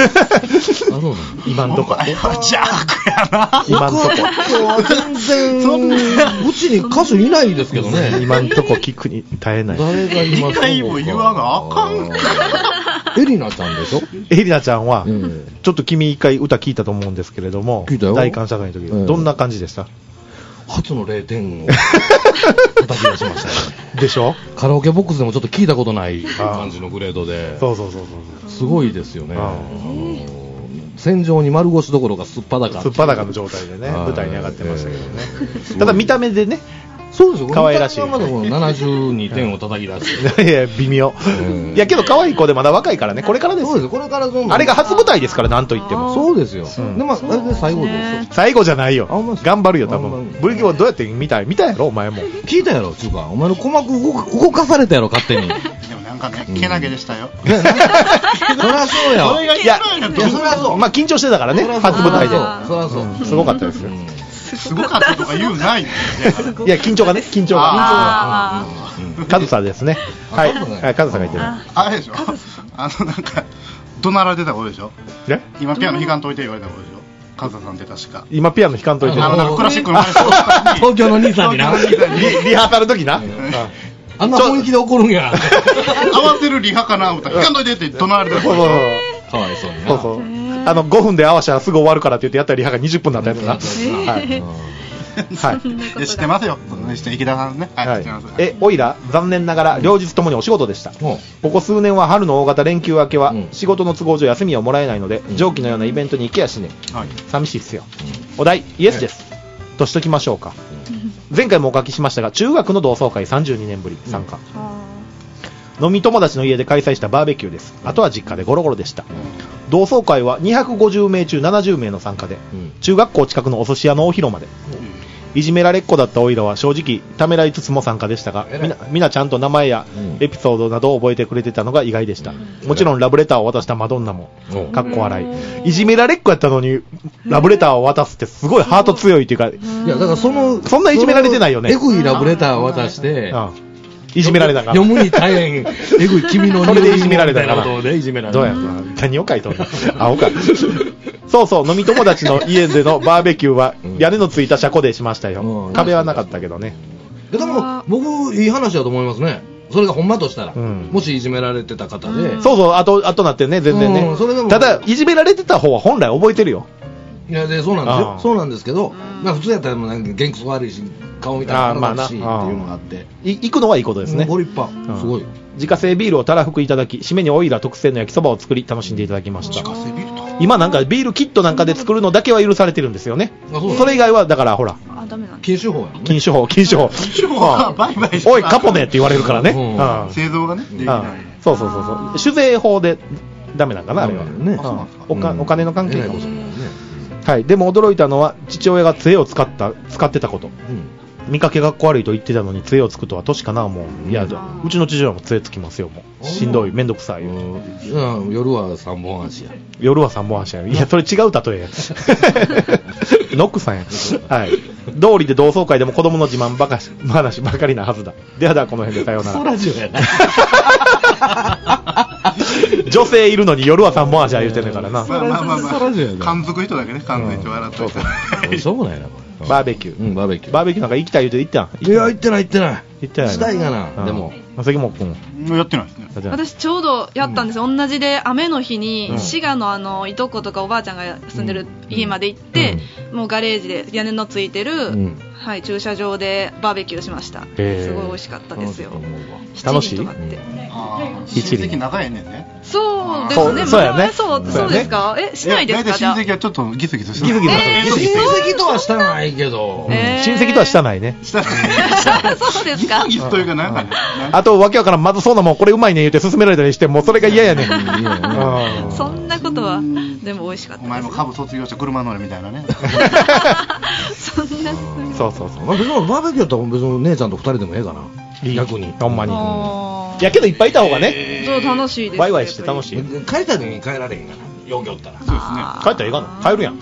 今んとこ。 邪悪やな。 今んとこ。 全然うちに歌手いないですけどね。 今んとこ聞くに耐えない。 誰がいますか。 2回も言わがあかん。 エリナちゃんでしょ。 エリナちゃんはちょっと君一回歌聞いたと思うんですけれども、大感謝祭の時どんな感じでした？ 初の0点を叩き出しましたね。 でしょ？ カラオケボックスでもちょっと聞いたことない感じのグレードで。 そう。 すごいですよね。戦場に丸腰どころかすっぱだかの状態でね、舞台に上がってましたけどね。ただ見た目でね、 そうですよ。 可愛らしい。 まだ72点を叩き出して。 いや、微妙。いや、けど可愛い子でまだ若いからね、これからです。 そうです、これからあれが初舞台ですから、なんと言っても。 そうですよ。でも、あれで最後でしょ。 最後じゃないよ。頑張るよ、多分。ブリキはどうやって見たやろ、お前も。 聞いたやろ、つうか。お前の鼓膜動かされたやろ、勝手に。 かね、けなげでしたよ。 そりゃそうや。 いや、 そりゃそう。まあ緊張してたからね、初舞台で。 そりゃそう。 すごかったですよ。 すごかったとか言うないんですよ。いや、緊張がね、緊張が。カズさですね。はい。カズさんが言ってる。 あれでしょ、なんか、怒鳴られてたことでしょ。今ピアノ弾かんといて言われたことでしょ。カズさんって確か。 今ピアノ弾かんといて。 クラシックの東京の兄さんにな。 リハーサルの時な。 あんな雰囲気で怒るんや。 合わせるリハかな思ったら、弾かんといてって怒鳴られてた。 かわいそうにな。そうそう。5分で合わせたらすぐ終わるからって言ってやったらリハが20分になったやつな。はい。 はい。知ってますよ。池田さんね。はい。 おいら、残念ながら両日ともにお仕事でした。ここ数年は春の大型連休明けは仕事の都合上休みをもらえないので、上記のようなイベントに行けやしね。寂しいっすよ。お題、イエスです。としときましょうか。前回もお書きしましたが、中学の同窓会32年ぶり参加。飲み友達の家で開催したバーベキューです。あとは実家でゴロゴロでした。同窓会は250名中70名の参加で、中学校近くのお寿司屋の大広間で、いじめられっ子だったおいらは正直ためらいつつも参加でしたが、みんなちゃんと名前やエピソードなどを覚えてくれてたのが意外でした。もちろんラブレターを渡したマドンナもかっこ笑い。いじめられっ子やったのにラブレターを渡すってすごいハート強いっていうか、いやだからそんないじめられてないよね。 エグいラブレターを渡して、 いじめられたから。 読むに大変エグい君のそれでいじめられたから。 どうや何を書いとんの。青か。そうそう、飲み友達の家でのバーベキューは屋根のついた車庫でしましたよ。壁はなかったけどね。 でも僕いい話だと思いますね。それがほんまとしたら、もしいじめられてた方で、 そうそう、あとなってね、全然ね。ただいじめられてた方は本来覚えてるよ。 いやでそうなんですよ。そうなんですけど、まあ普通やったらもうなんか元気悪いし顔見たら腹立つしっていうのがあって、 行くのはいいことですね。 ご立派、すごい。 自家製ビールをたらふくいただき、締めにオイラ特製の焼きそばを作り楽しんでいただきました。今なんかビールキットなんかで作るのだけは許されてるんですよね。それ以外はだからほら、 禁酒法やね。 禁酒法はバイバイおいカポネって言われるからね。 製造がねできない。 そう酒税法でダメなんかなあれはね。お金の関係かもしれないね。はい。でも驚いたのは父親が杖を使ってたこと。見かけがっこ悪いと言ってたのに杖をつくとは年かなもう。いや、うちの父親も杖つきますよもう。しんどい、めんどくさい。 夜は3本足や。 夜は3本足や。いや、それ違う例えや。ノックさんや。はい。道理で同窓会でも子供の自慢話ばかりなはずだ。ではこの辺でさようなら。 ソラジオやな。 女性いるのに夜は3本足は言うてんねんからな。 まあ感づく人だけね、感づいて笑っといて。 しょうもないな。 バーベキュー。バーベキューなんか行きたい言うて行ったん？ いや、行ってない。 行ってない。 したいかな。でも。 関本君やってないですね。 私ちょうどやったんですよ。同じで雨の日に滋賀のいとことかおばあちゃんが住んでる家まで行って、もうガレージで屋根のついてる、はい、駐車場でバーベキューしました。すごい美味しかったですよ。 楽しい？ 親戚仲ええねんね。 そうですね。 そうやね。 そうですか。しないですか？ 親戚はちょっとギスギスしてる。 親戚とはしたないけど。 親戚とはしたないね。 そうですか。 ギスというかなんかね。 あとわけわからんまずそうなもんこれうまいね言って勧められたりしてもうそれが嫌やねん。 そんなことはでも美味しかった。 お前も株卒業して車乗るみたいなね。 そんなそう。 別にバーベキューだったら別に姉ちゃんと2人でもええかな。逆にほんまに。いやけどいっぱいいた方がね。 そう楽しいです。 ワイワイして楽しい。 帰った時に帰られへんかな。よぎょったら。 そうですね。 帰ったらいかんの？帰るやん。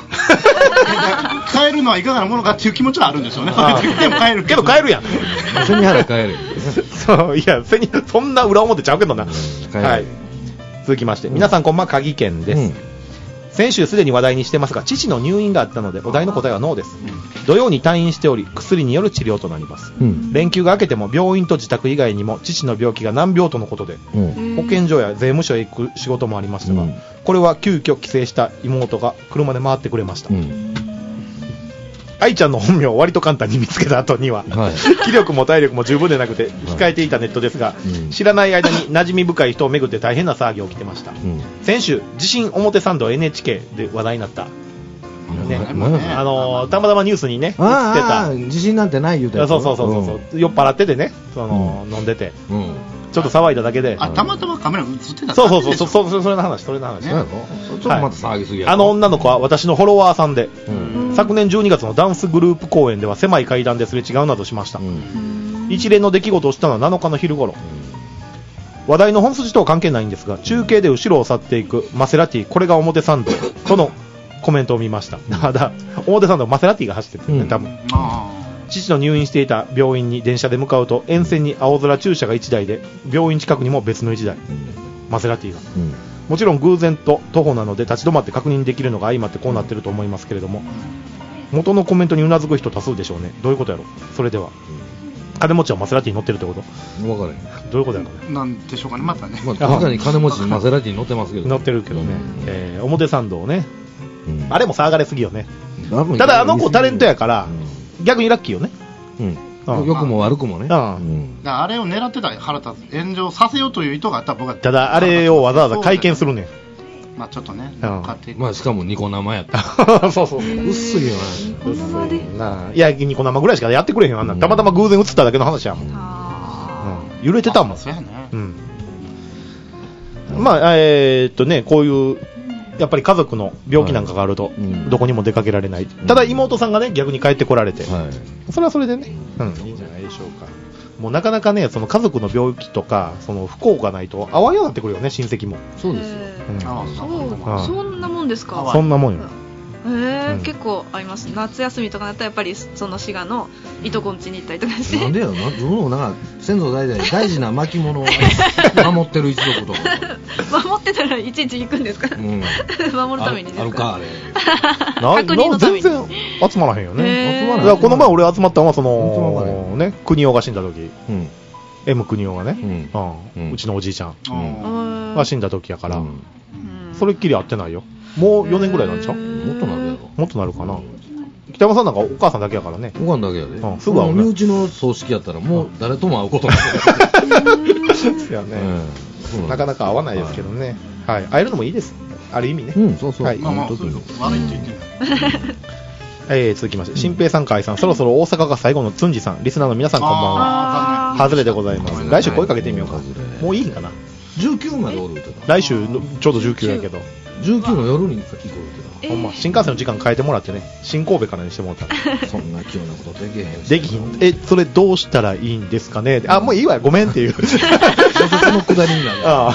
帰るのはいかがなものかっていう気持ちはあるんですよね。でも帰るけど帰るやん。 背に腹帰る。 そういやそんな裏表ちゃうけどな。はい。続きまして皆さんこんばんは鍵健です。先週すでに話題にしてますが父の入院があったのでお題の答えはノーです。土曜に退院しており薬による治療となります。連休が明けても病院と自宅以外にも父の病気が難病とのことで、保健所や税務署へ行く仕事もありましたが、これは急遽帰省した妹が車で回ってくれました。愛ちゃんの本名を割と簡単に見つけた後には、気力も体力も十分でなくて控えていたネットですが、知らない間に馴染み深い人を巡って大変な騒ぎが起きてました。先週地震表参道 NHK で話題になったね、たまたまニュースにね映ってた地震なんてない言うてた。 そう酔っ払っててね飲んでてちょっと騒いだだけでたまたまカメラ映ってた。 それの話ちょっとまた騒ぎすぎや。 女の子は私のフォロワーさんで、昨年12月のダンスグループ公演では狭い階段ですれ違うなどしました。一連の出来事をしたのは7日の昼頃。 話題の本筋とは関係ないんですが、中継で後ろを去っていくマセラティ、これが表参道とのコメントを見ました。ただ表参道マセラティが走ってるんですね、多分。父の入院していた病院に電車で向かうと、沿線に青空駐車が1台で、病院近くにも別の1台、マセラティが、もちろん偶然と徒歩なので立ち止まって確認できるのが相まってこうなってると思いますけれども、元のコメントにうなずく人多数でしょうね。どういうことやろ。それでは金持ちはマセラティに乗ってるってこと？ 分からへん。 どういうことやろうね。なんでしょうかね、またね。 確かに金持ちマセラティに乗ってますけど。 乗ってるけどね。表参道ね。あれも騒がれすぎよね。ただあの子タレントやから、逆にラッキーよね。 良くも悪くもね。 あれを狙ってたら腹立つ。炎上させようという意図があったら僕は。 ただあれをわざわざ会見するねん。 まあちょっとね、 まあしかもニコ生やった。 そうそう。 薄いよな。いや、ニコ生ぐらいしかやってくれへんよ、あんな。たまたま偶然映っただけの話やもん。揺れてたもん。 そうやね。 まあ、こういう、やっぱり家族の病気なんかがあると、どこにも出かけられない。ただ妹さんがね、逆に帰ってこられて、それはそれでね、いいんじゃないでしょうか。もうなかなかね、その家族の病気とか、その不幸がないと会わんようになってくるよね、親戚も。 そうですよ。 そんなもんですか。 そんなもんよ。 結構あります。夏休みとかだったらやっぱりその滋賀のいとこん家に行ったりとかして。 なんでやろな、自分もなんか先祖代々大事な巻物を守ってる一族とか。 守ってたらいちいち行くんですか。守るためにですか。 あるかあれ。 確認のために。 全然集まらへんよね。この前俺集まったのはそのね、国夫が死んだ時、M 国夫がね、うちのおじいちゃんが死んだ時やから、それっきり会ってないよ。もう4年ぐらいなんちゃう？ もっとなるやろ。 もっとなるかな。北山さんなんかお母さんだけやからね。 お母さんだけやで。 すぐ会うね。 身内の葬式やったらもう誰とも会うことない。 なかなか会わないですけどね。はい。会えるのもいいです。ある意味ね。 そうそう。はい。 悪いって言ってない。続きまして、新平さん、海さん、そろそろ大阪が最後のつんじさん、リスナーの皆さんこんばんは。外れでございます。来週声かけてみようか。もういいんかな。 19までおるって来週ちょうど19やけど。 19の夜に行くってほんま新幹線の時間変えてもらってね、新神戸からにしてもらったらそんな器用なことできへん。 できひん。それどうしたらいいんですかね。もういいわよ、ごめんっていうそのくだりになる。 はい、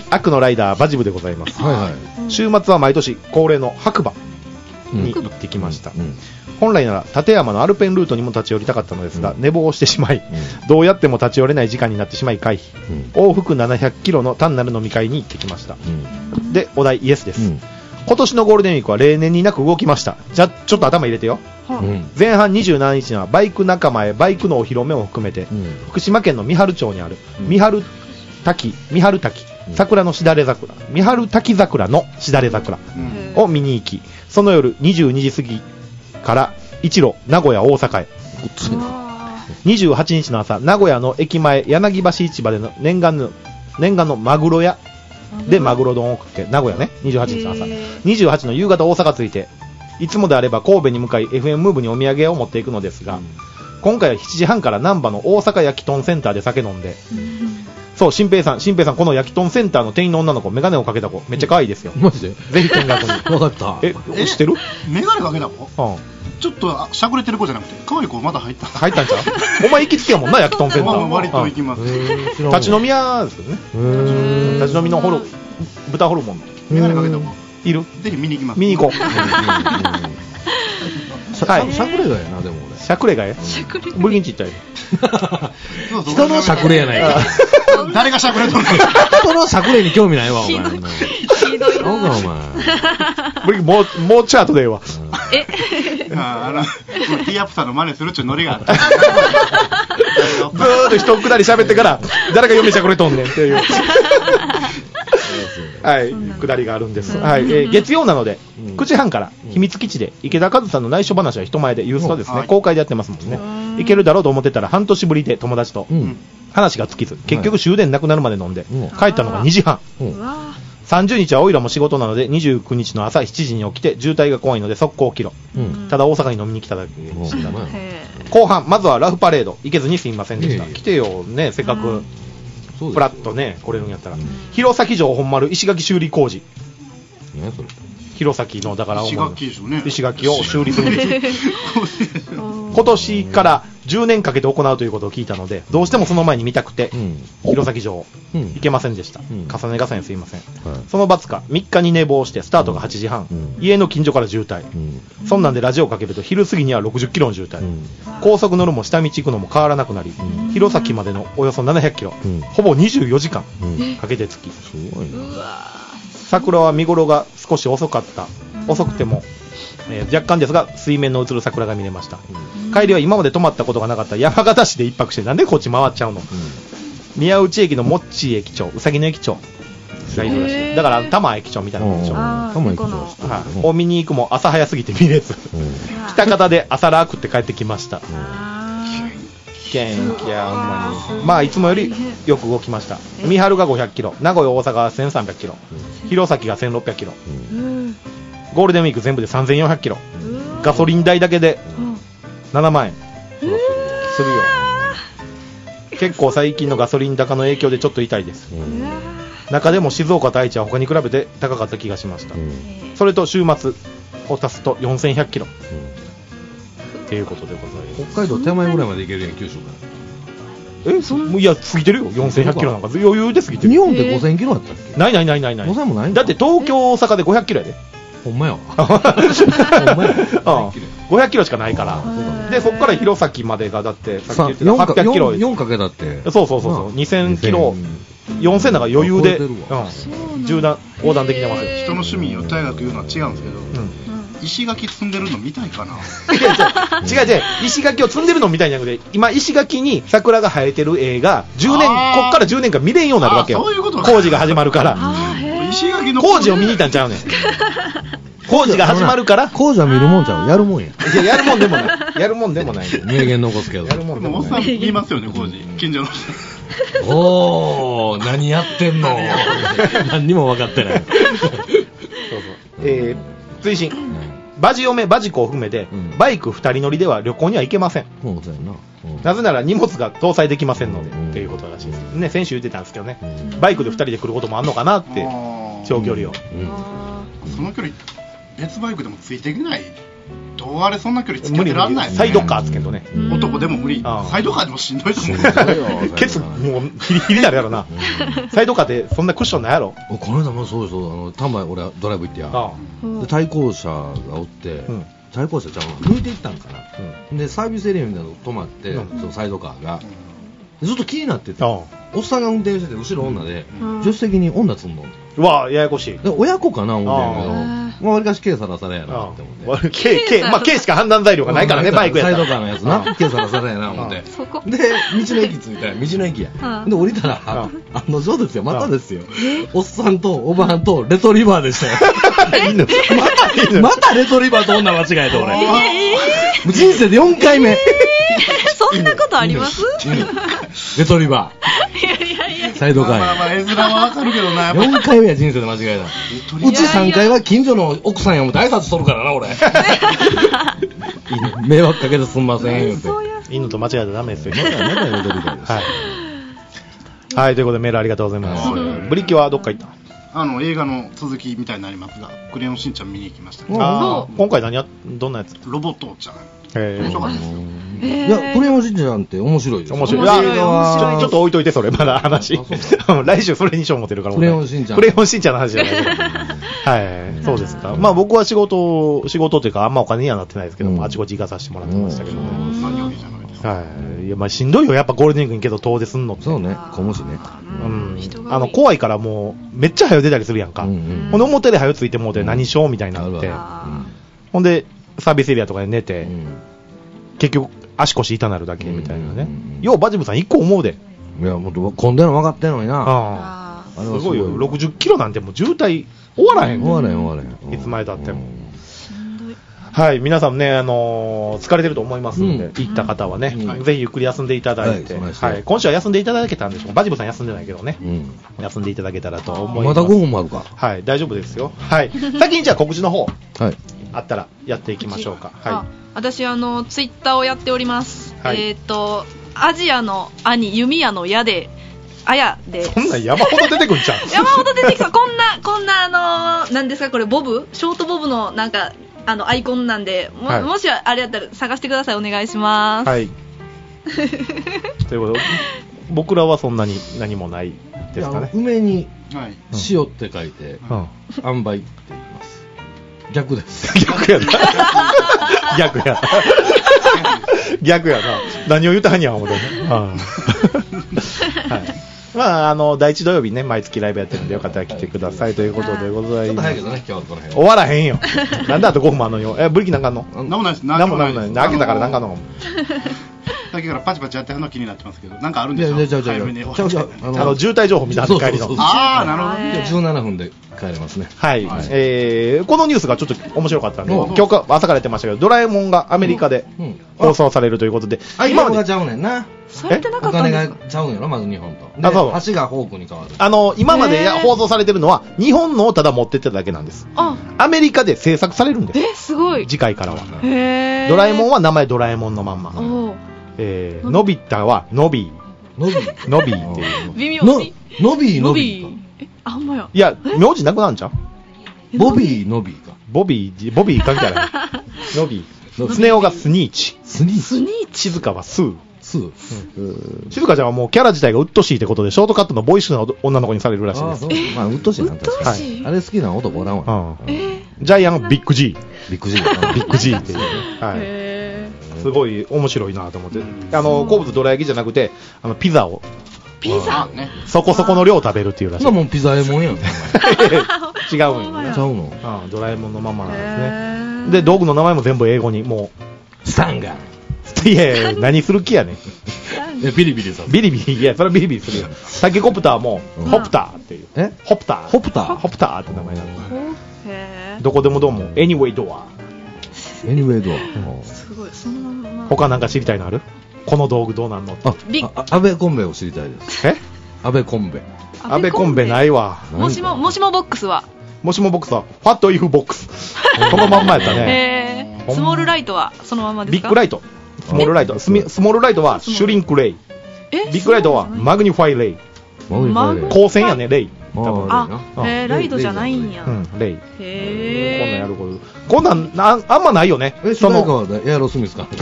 悪のライダーバジブでございます。週末は毎年恒例の白馬に行ってきました。本来なら立山のアルペンルートにも立ち寄りたかったのですが、寝坊してしまい、どうやっても立ち寄れない時間になってしまい回避、往復700キロの単なる飲み会に行ってきました。で、お題イエスです。今年のゴールデンウィークは例年になく動きました。じゃあちょっと頭入れてよ。前半27日にはバイク仲間へバイクのお披露目を含めて、福島県の三春町にある三春滝桜のしだれ桜、三春滝桜のしだれ桜を見に行き、その夜22時過ぎから一路名古屋大阪へ。28日の朝、名古屋の駅前柳橋市場での念願のマグロ屋でマグロ丼を食って、名古屋ね、28日の朝、28の夕方大阪着いて、いつもであれば神戸に向かい FM ムーブにお土産を持っていくのですが、今回は7時半から難波の大阪焼き豚センターで酒飲んで、そう、新平さん、この焼き豚センターの店員の女の子、メガネをかけた子、めっちゃ可愛いですよ。 マジでぜひ見学に。 分かった。 知ってる？ メガネかけた子？ちょっとしゃくれてる子じゃなくて、可愛い子まだ入ったんちゃう？ お前行きつけやもんな、焼き豚センター。 割と行きます。 立ち飲み屋ですけどね。立ち飲みの豚ホルモン。 メガネかけた子いる？ ぜひ見に行きます。 見に行こう。 しゃくれがやな、でも俺。 しゃくれがや？ブリンチ行ったよ。 人のしゃくれやないか。 誰がしゃくれとんの？ 人のしゃくれに興味ないわ、お前。ひどいな。お前。 ブリン、もうチャートでええわ。 ティーアップさんの真似するっちゅうノリがあった。ずーっと一くだり喋ってから、誰が嫁しゃくれとんねんっていう。はい、くだりがあるんです。はい、月曜なので、9時半から秘密基地で池田和さんの内緒話は人前でユーストですね、公開でやってますもんね。いけるだろうと思ってたら半年ぶりで友達と話が尽きず、結局終電なくなるまで飲んで帰ったのが2時半。30日はオイラも仕事なので29日の朝7時に起きて渋滞が怖いので速攻キロ、ただ大阪に飲みに来ただけでした。後半まずはラフパレード行けずにすみませんでした。来てよね、せっかくプラッとね来れるんやったら。弘前城本丸石垣修理工事。 弘前のだから石垣でしょうね。 石垣を修理するんです今年から10年かけて行うということを聞いたので、どうしてもその前に見たくて、弘前城行けませんでした。重ね重ねすいません。その罰か3日に寝坊してスタートが8時半、家の近所から渋滞、そんなんでラジオかけると昼過ぎには60キロの渋滞、高速乗るも下道行くのも変わらなくなり、弘前までのおよそ700キロ、ほぼ24時間かけて着き、桜は見頃が少し遅くても、若干ですが水面の映る桜が見れました。帰りは今まで泊まったことがなかった山形市で一泊して、なんでこっち回っちゃうの。宮内駅のモッチー駅長、うさぎの駅長がいるらしい。だから多摩駅長みたいなもんでしょ。を見に行くも朝早すぎて見れず、北方で朝ラー食って帰ってきました。元気やほんまに。まあいつもよりよく動きました。三春が500キロ、名古屋大阪が1300キロ、弘前が1600キロ、ゴールデンウィーク全部で3400キロ、ガソリン代だけで7万円するよ。結構最近のガソリン高の影響でちょっと痛いです。中でも静岡と愛知は他に比べて高かった気がしました。それと週末を足すと4100キロっていうことでございます。 北海道手前ぐらいまで行けるやん、九州から。 いや過ぎてるよ。4100キロなんか余裕で過ぎてる。 日本で5000キロだったっけ。 ない 5000もない。 だって東京大阪で500キロやで。 ほんまや 500キロしかないから。でそこから弘前までがだってさっき言ってた800キロ 4かけだって。 そう2000キロ4000だから余裕で横断できてますよ。 人の趣味を大学言うのは違うんですけど、石垣積んでるの見たいかな。 違う石垣を積んでるのみたいじゃなくて、今石垣に桜が生えてる映画10年こっから10年間見れんようになるわけよ。 そういうこと工事が始まるから。 石垣の工事を見に行ったんちゃうねん。工事が始まるから。 工事は見るもんちゃう、やるもんや。 いややるもんでもない。 名言残すけど。 やるもんでもおっさん見ますよね、工事近所の。 おー、何やってんの。何にも分かってない。 追伸、バジ嫁バジコを含めて、バイク2人乗りでは旅行には行けません。なぜなら荷物が搭載できませんので、っていうことらしいですね。先週言ってたんですけどね、バイクで2人で来ることもあんのかなって長距離を、 その距離別バイクでもついていけない。どうあれそんな距離つけてらんない。 サイドカーつけんとね、 男でも無理。サイドカーでもしんどいと思う。 ケツもうヒリヒリなるやろな。サイドカーってそんなクッションないやろ。 この間もそうですよ。たま俺ドライブ行ってや、対向車がおって、対向車ちゃうの抜いていったんかな。でサービスエリアみたいなの止まって、そのサイドカーがずっと気になってて、おっさんが運転してて後ろ女で、助手席に女積んどんの。 うわややこしい。 親子かな思ってんけど、わりかし軽さらされやなって思って。 軽しか判断材料がないからね、バイクやったら。 サイドカーのやつな、軽さらされやな思って。で、道の駅着いたら、道の駅や。で、降りたら、案の定ですよ、またですよ。おっさんとおばはんとレトリバーでしたよ。またレトリバーと女間違えて俺。人生で4回目。 そんなことあります？ レトリバー。サイドカーや。絵面はわかるけどな。 4回目は人生で間違えた。うち3回は近所の奥さんや思って挨拶しとるからな、俺。迷惑かけてすんません言うて。 犬と間違えたらダメですよ。はい、ということでメールありがとうございます。ブリキはどっか行った？ 映画の続きみたいになりますが、クレヨンしんちゃん見に行きました。 今回どんなやつ？ ロボ父ちゃん。面白かったですよ。 いや、クレヨンしんちゃんって面白いです。 面白い。ちょっと置いといて、それまだ話。来週それにしよう思ってるから。 クレヨンしんちゃんの話じゃないけど。はい、そうですか。まあ僕は仕事というかあんまお金にはなってないですけども、あちこち行かさせてもらってましたけどね。 何よりじゃないですか。 はい。いやまあしんどいよ、やっぱゴールデンウィークにけど遠出すんのって。 そうね、小虫ね。 怖いからもうめっちゃ早出たりするやんか。ほんで表で早ついてもうて何しようみたいになって。ほんでサービスエリアとかで寝て。結局足腰痛なるだけみたいなね。ようバジブさん1個思うで。 いやもう混んでるの分かってんのにな。 すごいよ。60キロなんてもう渋滞終わらへん。いつまでたっても。はい、皆さんね、疲れてると思いますので、行った方はね、ぜひゆっくり休んでいただいて、今週は休んでいただけたんでしょう。バジブさん休んでないけどね、休んでいただけたらと思います。 まだ5分もあるか。 はい、大丈夫ですよ。はい、先にじゃあ告知の方、あったらやっていきましょうか。はい。 私ツイッターをやっております。アジアの兄弓矢の矢であやで。 そんなん山ほど出てくんちゃう山ほど出てきそう。こんななんですかこれボブショートボブのなんかアイコンなんで、もしあれやったら探してください。お願いします。 はい。ということで僕らはそんなに何もないですかね。 梅に塩って書いて、塩梅って言います。逆です。 逆やな。逆やな。何を言うたはんや思てね。はい。まあ、第1土曜日ね、毎月ライブやってるんで、よかったら来てくださいということでございます。ちょっと早いけどね、今日はこの辺。 終わらへんよ。なんであと5分あんのよ。ブリキなんかあんの？ なんもないです。 なんもない。開けたからなんかあんのかも。 さっきからパチパチやってるの気になってますけど、なんかあるんでしょ？早めに渋滞情報見た帰りの。 ああ、なるほど。 17分で帰れますね。 はい。このニュースがちょっと面白かったんで、今日朝からやってましたけど、ドラえもんがアメリカで放送されるということで。 今までちゃうねんな。 されてなかったんですか？ お金がちゃうんやろ、まず日本と。 橋がフォークに変わる。 今まで放送されてるのは、日本のをただ持ってってただけなんです。アメリカで制作されるんです。 すごい。 次回からは。ドラえもんは名前ドラえもんのまんま。のび太はのびーっていう。 微妙に。 のびー。 あんまや。 いや、名字なくなるんちゃう？ ボビーのびーか。 ボビー関係ない。のびー。スネ夫がスニーチ。静香はスー。静香ちゃんはもうキャラ自体がうっとしいってことでショートカットのボイスの女の子にされるらしいです。 まあうっとしいなんですか。あれ好きな男おらんわ。 ジャイアンビッグ G ビッグ G っていう。すごい面白いなと思って。好物どら焼きじゃなくてピザを。 ピザね。 そこそこの量食べるっていうらしい。 そんなもんピザえもんやん。違うんよね。 ちゃうの。 ドラえもんのままなんですね。で道具の名前も全部英語にもう。スタンガン。 いや何する気やねん。 ビリビリさ。 ビリビリ、いや、それはビリビリするよ。タケコプターも、ホプターっていう。ホプターって名前なんです。どこでもどうも、Anyway Door。 すごい、そのまま。 他なんか知りたいのある？この道具どうなんの？ アベコンベを知りたいです。アベコンベ。 アベコンベないわ。 もしもボックスは？ もしもボックスは、ファットイフボックス。このまんまやったね。 スモールライトはそのままですか？ ビッグライト。スモールライト。スモールライトはシュリンクレイ。ビッグライトはマグニファイレイ。光線やね、レイ。 ライトじゃないんや。 レイ。こんなんやること。こんなんあんまないよね。 そのエアロスミスか。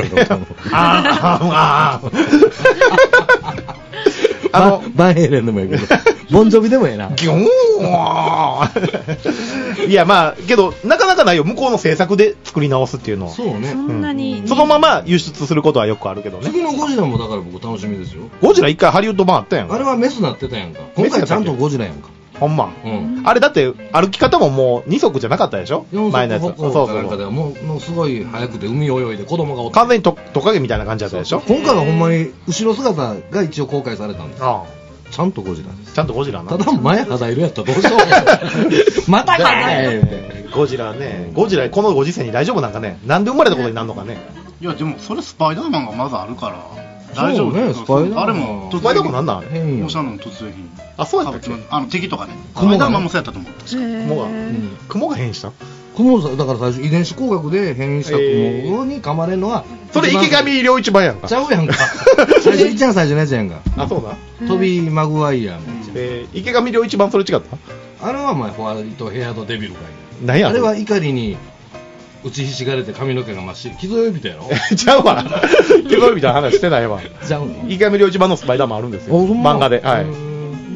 バンヘイレンでもいいけど、ボンジョビでもええな。 ギョーンいやまあけどなかなかないよ、向こうの制作で作り直すっていうのは。 そうね。 そんなにそのまま輸出することはよくあるけどね。 次のゴジラもだから僕楽しみですよ。 ゴジラ一回ハリウッド版あったやんか。 あれはメスなってたやんか。今回ちゃんとゴジラやんか。 ほんま。あれだって歩き方ももう2足じゃなかったでしょ。前のやつ。 そうもうすごい早くて海泳いで子供がおって。 完全にトカゲみたいな感じだったでしょ。 今回はほんまに後ろ姿が一応公開されたんです。ちゃんとゴジラです。 ちゃんとゴジラな。 ただ前肌色やったらどうしよう。またかい。 ゴジラね。ゴジラこのご時世に大丈夫なんかね。なんで生まれたことになるのかね。 いやでもそれスパイダーマンがまずあるから大丈夫ね。スパイダーマン。 あれもスパイダーマンなんなんあれ。 放射能の突撃。 そうやったっけ。 敵とかね。スパイダーマンもそうやったと思う。 雲が変異した。 だから最初遺伝子工学で変異した雲に噛まれるのはそれ池上良一番やんか。 ちゃうやんか。一番最初のやつやんか。 そうだ。 トビー・マグワイアの池上良一番それ違った？ あれはまあホワイトヘアドデビルかい。 何やあれは怒りに打ちひしがれて髪の毛が真っ白。傷を呼びたやろ。 ちゃうわ。傷を呼びた話してないわ。池上良一番のスパイダーマンあるんですよ。漫画で。はい。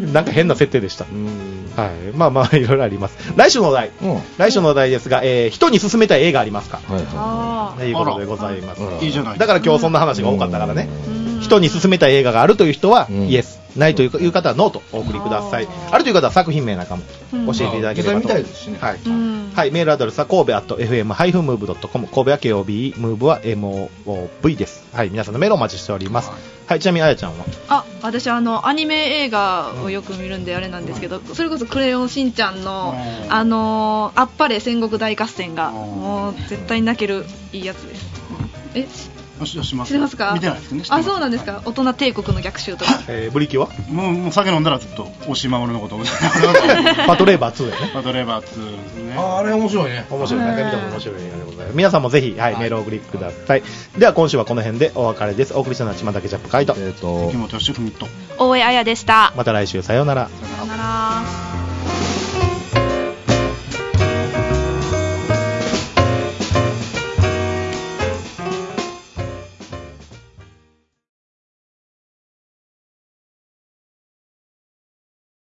なんか変な設定でした。はい、まあまあいろいろあります。来週のお題ですが、人に勧めたい映画ありますか？ということでございます。 いいじゃない。 だから今日そんな話が多かったからね。人に勧めたい映画があるという人はイエス、ないという方はノーとお送りください。あるという方は作品名なんかも教えていただければと。はい、メールアドレスはkobe@fm-move.com、神戸は KOBE、ムーブは MOV です。はい、皆さんのメールをお待ちしております。はい、ちなみにあやちゃんは？ 私アニメ映画をよく見るんであれなんですけど、それこそクレヨンしんちゃんのあっぱれ戦国大合戦がもう絶対泣けるいいやつです。 します。 知ってますか？ 見てないですね。 あ、そうなんですか。大人帝国の逆襲とか。 ブリキュはもう酒飲んだらずっと押し守るのことをパトレーバー2やね。 パトレーバー2ですね。 あれ面白いね。 面白い。何回見ても面白い映画でございます。皆さんもぜひ、メールを送りください。では今週はこの辺でお別れです。お送りしたのは島田ケチャップカイト、 木本義文と大江彩でした。 また来週、さようなら。 さようなら。